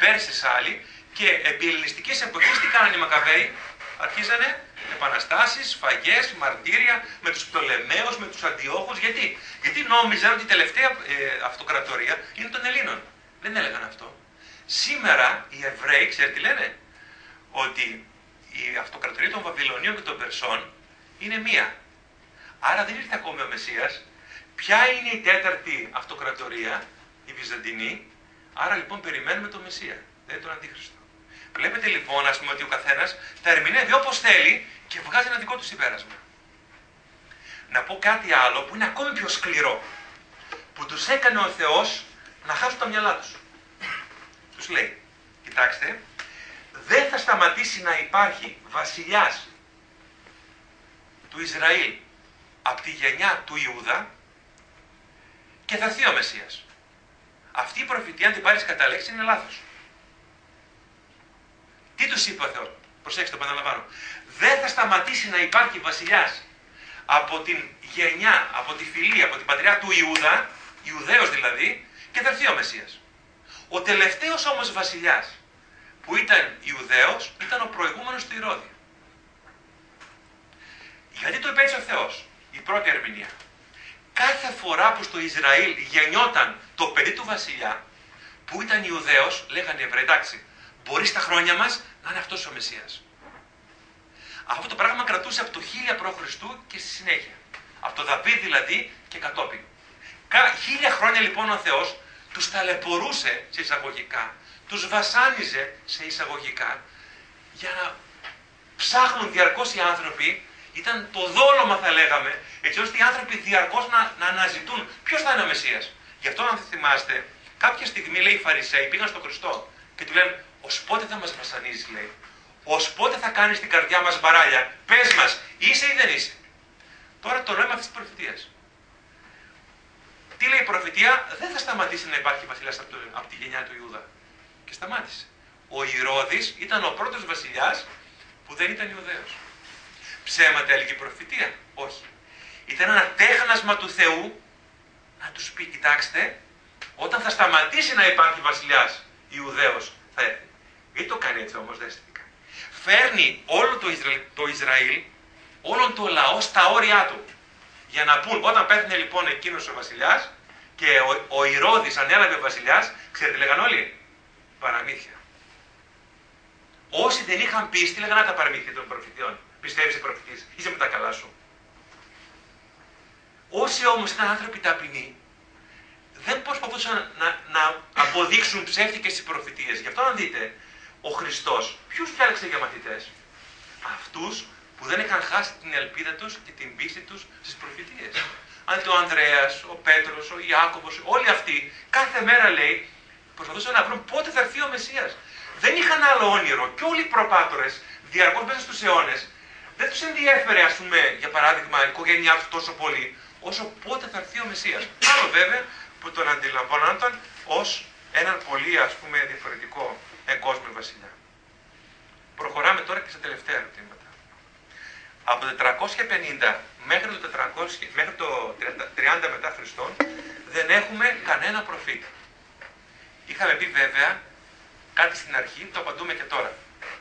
Πέρσες άλλοι, και επί ελληνιστικής εποχής τι κάνανε οι Μακαβαίοι? Αρχίζανε επαναστάσεις, σφαγές, μαρτύρια με τους Πτολεμαίους, με τους Αντιόχους. Γιατί νόμιζαν ότι η τελευταία αυτοκρατορία είναι των Ελλήνων. Δεν έλεγαν αυτό. Σήμερα οι Εβραίοι, ξέρετε τι λένε? Ότι η αυτοκρατορία των Βαβυλωνίων και των Περσών είναι μία. Άρα δεν ήρθε ακόμη ο Μεσσίας. Ποια είναι η τέταρτη αυτοκρατορία? Η Βυζαντινή. Άρα λοιπόν περιμένουμε τον Μεσσία, δηλαδή τον Αντίχριστο. Βλέπετε λοιπόν, ας πούμε, ότι ο καθένας τα ερμηνεύει όπως θέλει και βγάζει ένα δικό του συμπέρασμα. Να πω κάτι άλλο που είναι ακόμη πιο σκληρό. Που τους έκανε ο Θεός να χάσουν τα μυαλά τους. Τους λέει, κοιτάξτε, δεν θα σταματήσει να υπάρχει βασιλιάς του Ισραήλ από τη γενιά του Ιούδα και θα έρθει ο Μεσσίας. Αυτή η προφητεία, αν την πάρεις κατά λέξη, είναι λάθος. Τι τους είπε ο Θεός? Προσέξτε, το επαναλαμβάνω. Δεν θα σταματήσει να υπάρχει βασιλιάς από την γενιά, από τη φυλή, από την πατριά του Ιούδα, Ιουδαίος δηλαδή, και θα έρθει ο Μεσσίας. Ο τελευταίος όμως βασιλιάς που ήταν Ιουδαίος ήταν ο προηγούμενος του Ηρώδη. Γιατί το είπε έτσι ο Θεός? Η πρώτη ερμηνεία. Κάθε φορά που στο Ισραήλ γεννιόταν το παιδί του βασιλιά που ήταν Ιουδαίος, λέγανε οι Εβραίοι, εντάξει, μπορεί στα χρόνια μας να είναι αυτός ο Μεσσίας. Αυτό το πράγμα κρατούσε από το 1000 π.Χ. και στη συνέχεια. Από το Δαβίδ δηλαδή και κατόπιν. 1000 χρόνια λοιπόν ο Θεός τους ταλαιπωρούσε σε εισαγωγικά, τους βασάνιζε σε εισαγωγικά, για να ψάχνουν διαρκώς οι άνθρωποι. Ήταν το δόλωμα, θα λέγαμε, έτσι ώστε οι άνθρωποι διαρκώς να αναζητούν ποιος θα είναι ο Μεσσίας. Γι' αυτό, αν θυμάστε, κάποια στιγμή, λέει, οι Φαρισαίοι πήγαν στον Χριστό και του λένε, ως πότε θα μας βασανίζεις, λέει, ως πότε θα κάνεις την καρδιά μας μπαράλια, πες μας, είσαι ή δεν είσαι? Τώρα το νόημα αυτής της προφητείας. Τι λέει η προφητεία? Δεν θα σταματήσει να υπάρχει βασιλιάς από τη γενιά του Ιούδα. Και σταμάτησε. Ο Ηρώδης ήταν ο πρώτος βασιλιάς που δεν ήταν Ιουδαίος. Ψέματα έλεγε η προφητεία? Όχι. Ήταν ένα τέχνασμα του Θεού να τους πει, κοιτάξτε, όταν θα σταματήσει να υπάρχει βασιλιάς Ιουδαίος θα έρθει. Γιατί το κάνει έτσι όμως? Δέστε τι κάνει. Φέρνει όλο το Ισραήλ, όλον το λαό στα όρια του. Για να πούν, όταν πέθανε λοιπόν εκείνος ο βασιλιάς και ο Ηρώδης ανέλαβε βασιλιάς, ξέρετε λέγαν όλοι? Παραμύθια. Όσοι δεν είχαν πίστη λέγανε τα παραμύθια των προφητείων. Πιστεύεις σε προφητής? Είσαι με τα καλά σου? Όσοι όμως ήταν άνθρωποι ταπεινοί, δεν προσπαθούσαν να αποδείξουν ψεύτικες τις προφητείες. Γι' αυτό αν δείτε, ο Χριστός ποιους διάλεξε για μαθητές? Αυτούς που δεν είχαν χάσει την ελπίδα τους και την πίστη τους στις προφητείες. Αν δείτε ο Ανδρέας, ο Πέτρος, ο Ιάκωβος, όλοι αυτοί, κάθε μέρα λέει, προσπαθούσαν να βρουν πότε θα έρθει ο Μεσσίας. Δεν είχαν άλλο όνειρο. Και όλοι οι προπάτορες, διαρκώς μέσα στους αιώνες, δεν τους ενδιέφερε, ας πούμε, για παράδειγμα, η οικογένειά τους τόσο πολύ, όσο πότε θα έρθει ο Μεσσίας. Άλλο βέβαια που τον αντιλαμβάνονταν ως έναν πολύ, ας πούμε, διαφορετικό εγκόσμιο βασιλιά. Προχωράμε τώρα και στα τελευταία ερωτήματα. Από το 450 μέχρι το 30 μετά Χριστόν δεν έχουμε κανένα προφήτη. Είχαμε πει βέβαια κάτι στην αρχή, το απαντούμε και τώρα.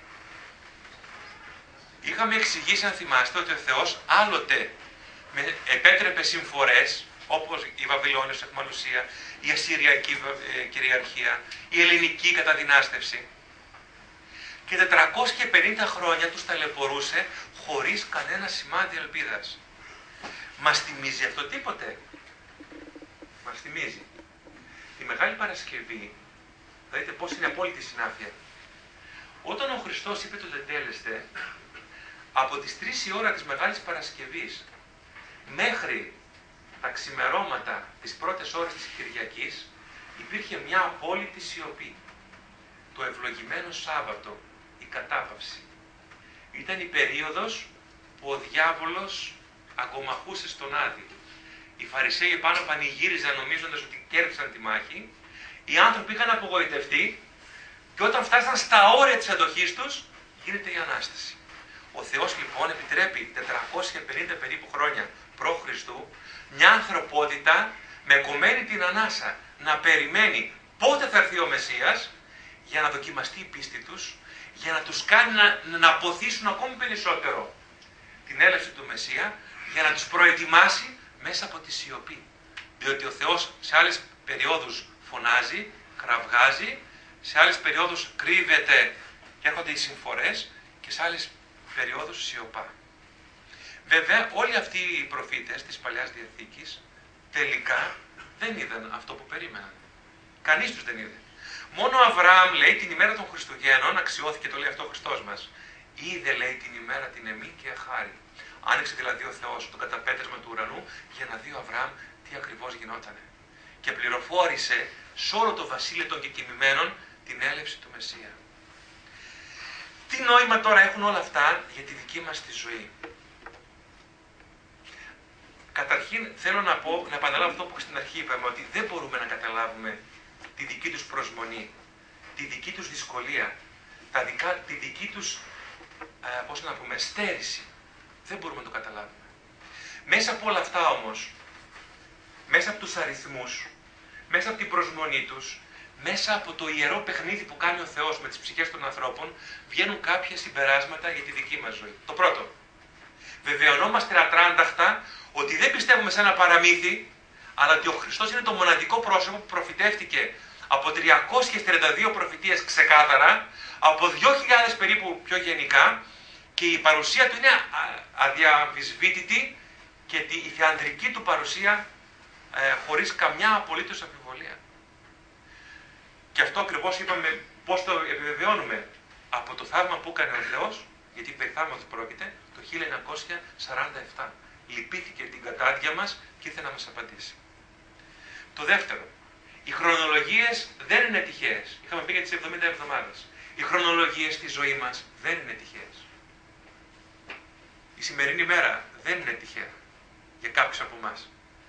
Είχαμε εξηγήσει, αν θυμάστε, ότι ο Θεός άλλοτε επέτρεπε συμφορές, όπως η Βαβυλώνιος αιχμαλουσία, η Ασσυριακή κυριαρχία, η Ελληνική καταδυνάστευση. Και 450 χρόνια τους ταλαιπωρούσε χωρίς κανένα σημάδι ελπίδας. Μας θυμίζει αυτό τίποτε? Μας θυμίζει τη Μεγάλη Παρασκευή. Θα δείτε πώς είναι απόλυτη συνάφεια. Όταν ο Χριστός είπε το τετέλεστε, από τις 3 η ώρα της Μεγάλης Παρασκευής μέχρι τα ξημερώματα τις πρώτες ώρες της Κυριακής υπήρχε μια απόλυτη σιωπή. Το ευλογημένο Σάββατο, η κατάπαυση. Ήταν η περίοδος που ο διάβολος αγκομαχούσε στον Άδη. Οι Φαρισαίοι επάνω πανηγύριζαν νομίζοντας ότι κέρδισαν τη μάχη. Οι άνθρωποι είχαν απογοητευτεί και όταν φτάσαν στα όρια της αντοχής τους γίνεται η Ανάσταση. Ο Θεός λοιπόν επιτρέπει 450 περίπου χρόνια π.Χ. μια ανθρωπότητα με κομμένη την ανάσα να περιμένει πότε θα έρθει ο Μεσσίας, για να δοκιμαστεί η πίστη τους, για να τους κάνει να ποθήσουν ακόμη περισσότερο την έλευση του Μεσσία, για να τους προετοιμάσει μέσα από τη σιωπή. Διότι ο Θεός σε άλλες περιόδους φωνάζει, κραυγάζει, σε άλλες περιόδους κρύβεται και έρχονται οι συμφορές και σε άλλες περιόδους σιωπά. Βέβαια όλοι αυτοί οι προφήτες της Παλαιάς Διαθήκης τελικά δεν είδαν αυτό που περίμεναν. Κανείς τους δεν είδε. Μόνο ο Αβραάμ, λέει, την ημέρα των Χριστουγέννων, αξιώθηκε, το λέει αυτό ο Χριστός μας. Είδε, λέει, την ημέρα την εμή και αχάρη. Άνοιξε δηλαδή ο Θεός το καταπέτασμα του ουρανού για να δει ο Αβραάμ τι ακριβώς γινότανε. Και πληροφόρησε σε όλο το βασίλειο των κεκοιμημένων την έλευση του Μεσσία. Τι νόημα τώρα έχουν όλα αυτά για τη δική μας τη ζωή? Καταρχήν θέλω να πω, να επαναλάβω αυτό που στην αρχή είπαμε, ότι δεν μπορούμε να καταλάβουμε τη δική τους προσμονή, τη δική τους δυσκολία, τη δική τους, πώς να πούμε, στέρηση. Δεν μπορούμε να το καταλάβουμε. Μέσα από όλα αυτά όμως, μέσα από τους αριθμούς, μέσα από την προσμονή τους, μέσα από το ιερό παιχνίδι που κάνει ο Θεός με τις ψυχές των ανθρώπων, βγαίνουν κάποια συμπεράσματα για τη δική μας ζωή. Το πρώτο, βεβαιωνόμαστε ατράνταχτα ότι δεν πιστεύουμε σε ένα παραμύθι, αλλά ότι ο Χριστός είναι το μοναδικό πρόσωπο που προφητεύτηκε από 332 προφητείες ξεκάθαρα, από 2.000 περίπου πιο γενικά, και η παρουσία του είναι αδιαμφισβήτητη και η θεανδρική του παρουσία χωρίς καμιά απολύτως αμφιβολία. Και αυτό ακριβώς είπαμε πώς το επιβεβαιώνουμε από το θαύμα που έκανε ο Θεός, γιατί περί θαύματος πρόκειται, το 1947. Λυπήθηκε την κατάδια μας και ήρθε να μας απαντήσει. Το δεύτερο, οι χρονολογίες δεν είναι τυχαίες. Είχαμε πει για τις 70 εβδομάδες. Οι χρονολογίες στη ζωή μας δεν είναι τυχαίες. Η σημερινή μέρα δεν είναι τυχαία για κάποιους από εμάς.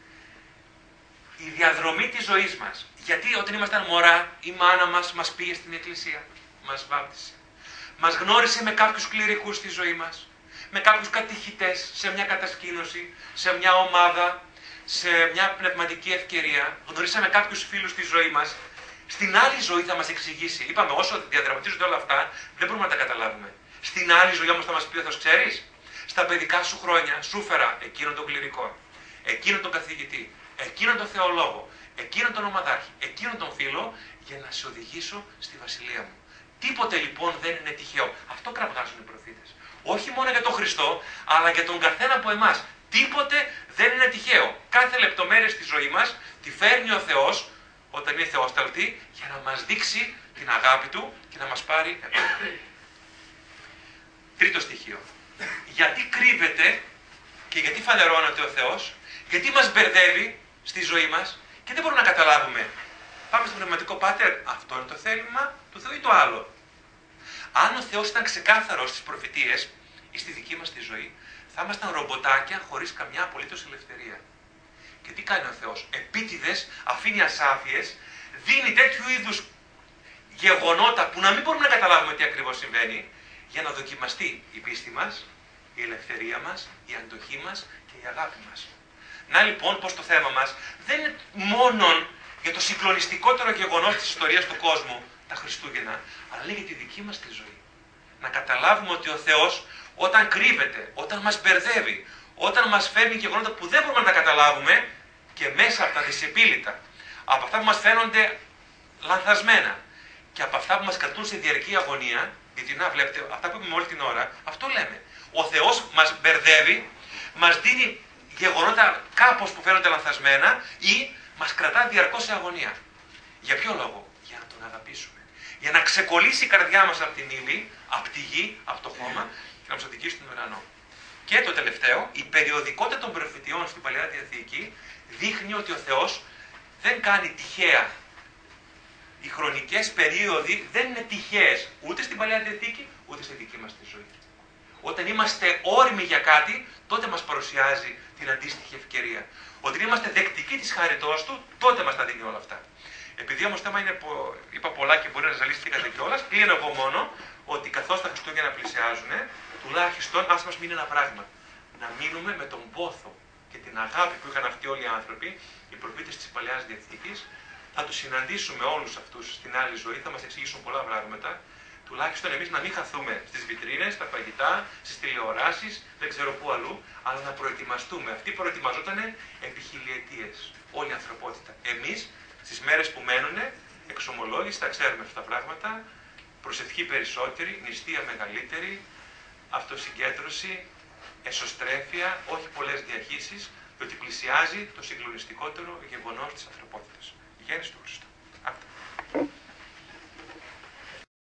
Η διαδρομή της ζωής μας. Γιατί όταν ήμασταν μωρά, η μάνα μας πήγε στην εκκλησία, μας βάπτισε. Μας γνώρισε με κάποιους κληρικούς στη ζωή μας, με κάποιους κατηχητές, σε μια κατασκήνωση, σε μια ομάδα, σε μια πνευματική ευκαιρία. Γνωρίσαμε κάποιους φίλους στη ζωή μας. Στην άλλη ζωή θα μας εξηγήσει. Είπαμε, όσο διαδραματίζονται όλα αυτά, δεν μπορούμε να τα καταλάβουμε. Στην άλλη ζωή όμως θα μας πει ο Θεός, ξέρεις, στα παιδικά σου χρόνια σου φέρα εκείνον τον κληρικό, εκείνον τον καθηγητή, εκείνον τον θεολόγο, εκείνον τον ομαδάρχη, εκείνον τον φίλο, για να σε οδηγήσω στη βασιλεία μου. Τίποτε λοιπόν δεν είναι τυχαίο. Αυτό κραυγάζουν οι προφήτες. Όχι μόνο για τον Χριστό, αλλά για τον καθένα από εμάς. Τίποτε δεν είναι τυχαίο. Κάθε λεπτομέρεια στη ζωή μας τη φέρνει ο Θεός, όταν είναι θεόσταλτη, για να μας δείξει την αγάπη Του και να μας πάρει επάνω. Τρίτο στοιχείο. Γιατί κρύβεται και γιατί φανερώνεται ο Θεός, γιατί μας μπερδεύει στη ζωή μας και δεν μπορούμε να καταλάβουμε. Πάμε στο πνευματικό πάτερ, αυτό είναι το θέλημα του Θεού ή το άλλο. Αν ο Θεός ήταν ξεκάθαρος στις προφητείες ή στη δική μας τη ζωή, θα ήμασταν ρομποτάκια χωρίς καμιά απολύτως ελευθερία. Και τι κάνει ο Θεός? Επίτηδες αφήνει ασάφειες, δίνει τέτοιου είδους γεγονότα που να μην μπορούμε να καταλάβουμε τι ακριβώς συμβαίνει, για να δοκιμαστεί η πίστη μας, η ελευθερία μας, η αντοχή μας και η αγάπη μας. Να λοιπόν πως το θέμα μας δεν είναι μόνον για το συγκλονιστικότερο γεγονός της ιστορίας του κόσμου, τα Χριστούγεννα, αλλά είναι για τη δική μας τη ζωή. Να καταλάβουμε ότι ο Θεός όταν κρύβεται, όταν μας μπερδεύει, όταν μας φέρνει γεγονότα που δεν μπορούμε να τα καταλάβουμε, και μέσα από τα δυσεπίλητα, από αυτά που μας φαίνονται λανθασμένα και από αυτά που μας κρατούν σε διαρκή αγωνία, γιατί να βλέπετε, αυτά που είπαμε όλη την ώρα, αυτό λέμε. Ο Θεός μας μπερδεύει, μας δίνει γεγονότα κάπως που φαίνονται λανθασμένα ή μας κρατά διαρκώς σε αγωνία. Για ποιο λόγο? Για να τον αγαπήσουμε. Για να ξεκολλήσει η καρδιά μας από την ύλη, από τη γη, από το χώμα και να μας οδηγήσει στον ουρανό. Και το τελευταίο, η περιοδικότητα των προφητιών στην Παλαιά Διαθήκη δείχνει ότι ο Θεός δεν κάνει τυχαία. Οι χρονικές περίοδοι δεν είναι τυχαίες ούτε στην Παλαιά Διαθήκη ούτε στη δική μας τη ζωή. Όταν είμαστε όριμοι για κάτι, τότε μας παρουσιάζει την αντίστοιχη ευκαιρία. Όταν είμαστε δεκτικοί της χαριτός Του, τότε μας τα δίνει όλα αυτά. Επειδή όμως το θέμα είναι, είπα πολλά και μπορεί να ζαλίστηκατε κιόλας, κλείνω εγώ μόνο ότι καθώς τα Χριστούγεννα πλησιάζουν, τουλάχιστον ας μας μείνει ένα πράγμα. Να μείνουμε με τον πόθο και την αγάπη που είχαν αυτοί όλοι οι άνθρωποι, οι προφήτες της Παλαιάς Διαθήκης, θα τους συναντήσουμε όλους αυτούς στην άλλη ζωή, θα μας εξηγήσουν πολλά πράγματα. Τουλάχιστον εμείς να μην χαθούμε στις βιτρίνες, στα φαγητά, στις τηλεοράσεις, δεν ξέρω πού αλλού, αλλά να προετοιμαστούμε. Αυτοί προετοιμαζόταν επί χιλιετίες. Όλη η ανθρωπότητα. Εμείς, στις μέρες που μένουν, εξομολόγηση, θα ξέρουμε αυτά τα πράγματα. Προσευχή περισσότερη, νηστεία μεγαλύτερη, αυτοσυγκέντρωση, εσωστρέφεια, όχι πολλές διαχύσεις, διότι πλησιάζει το συγκλονιστικότερο γεγονός της ανθρωπότητας. Η γέννηση του Χριστού. Αυτά.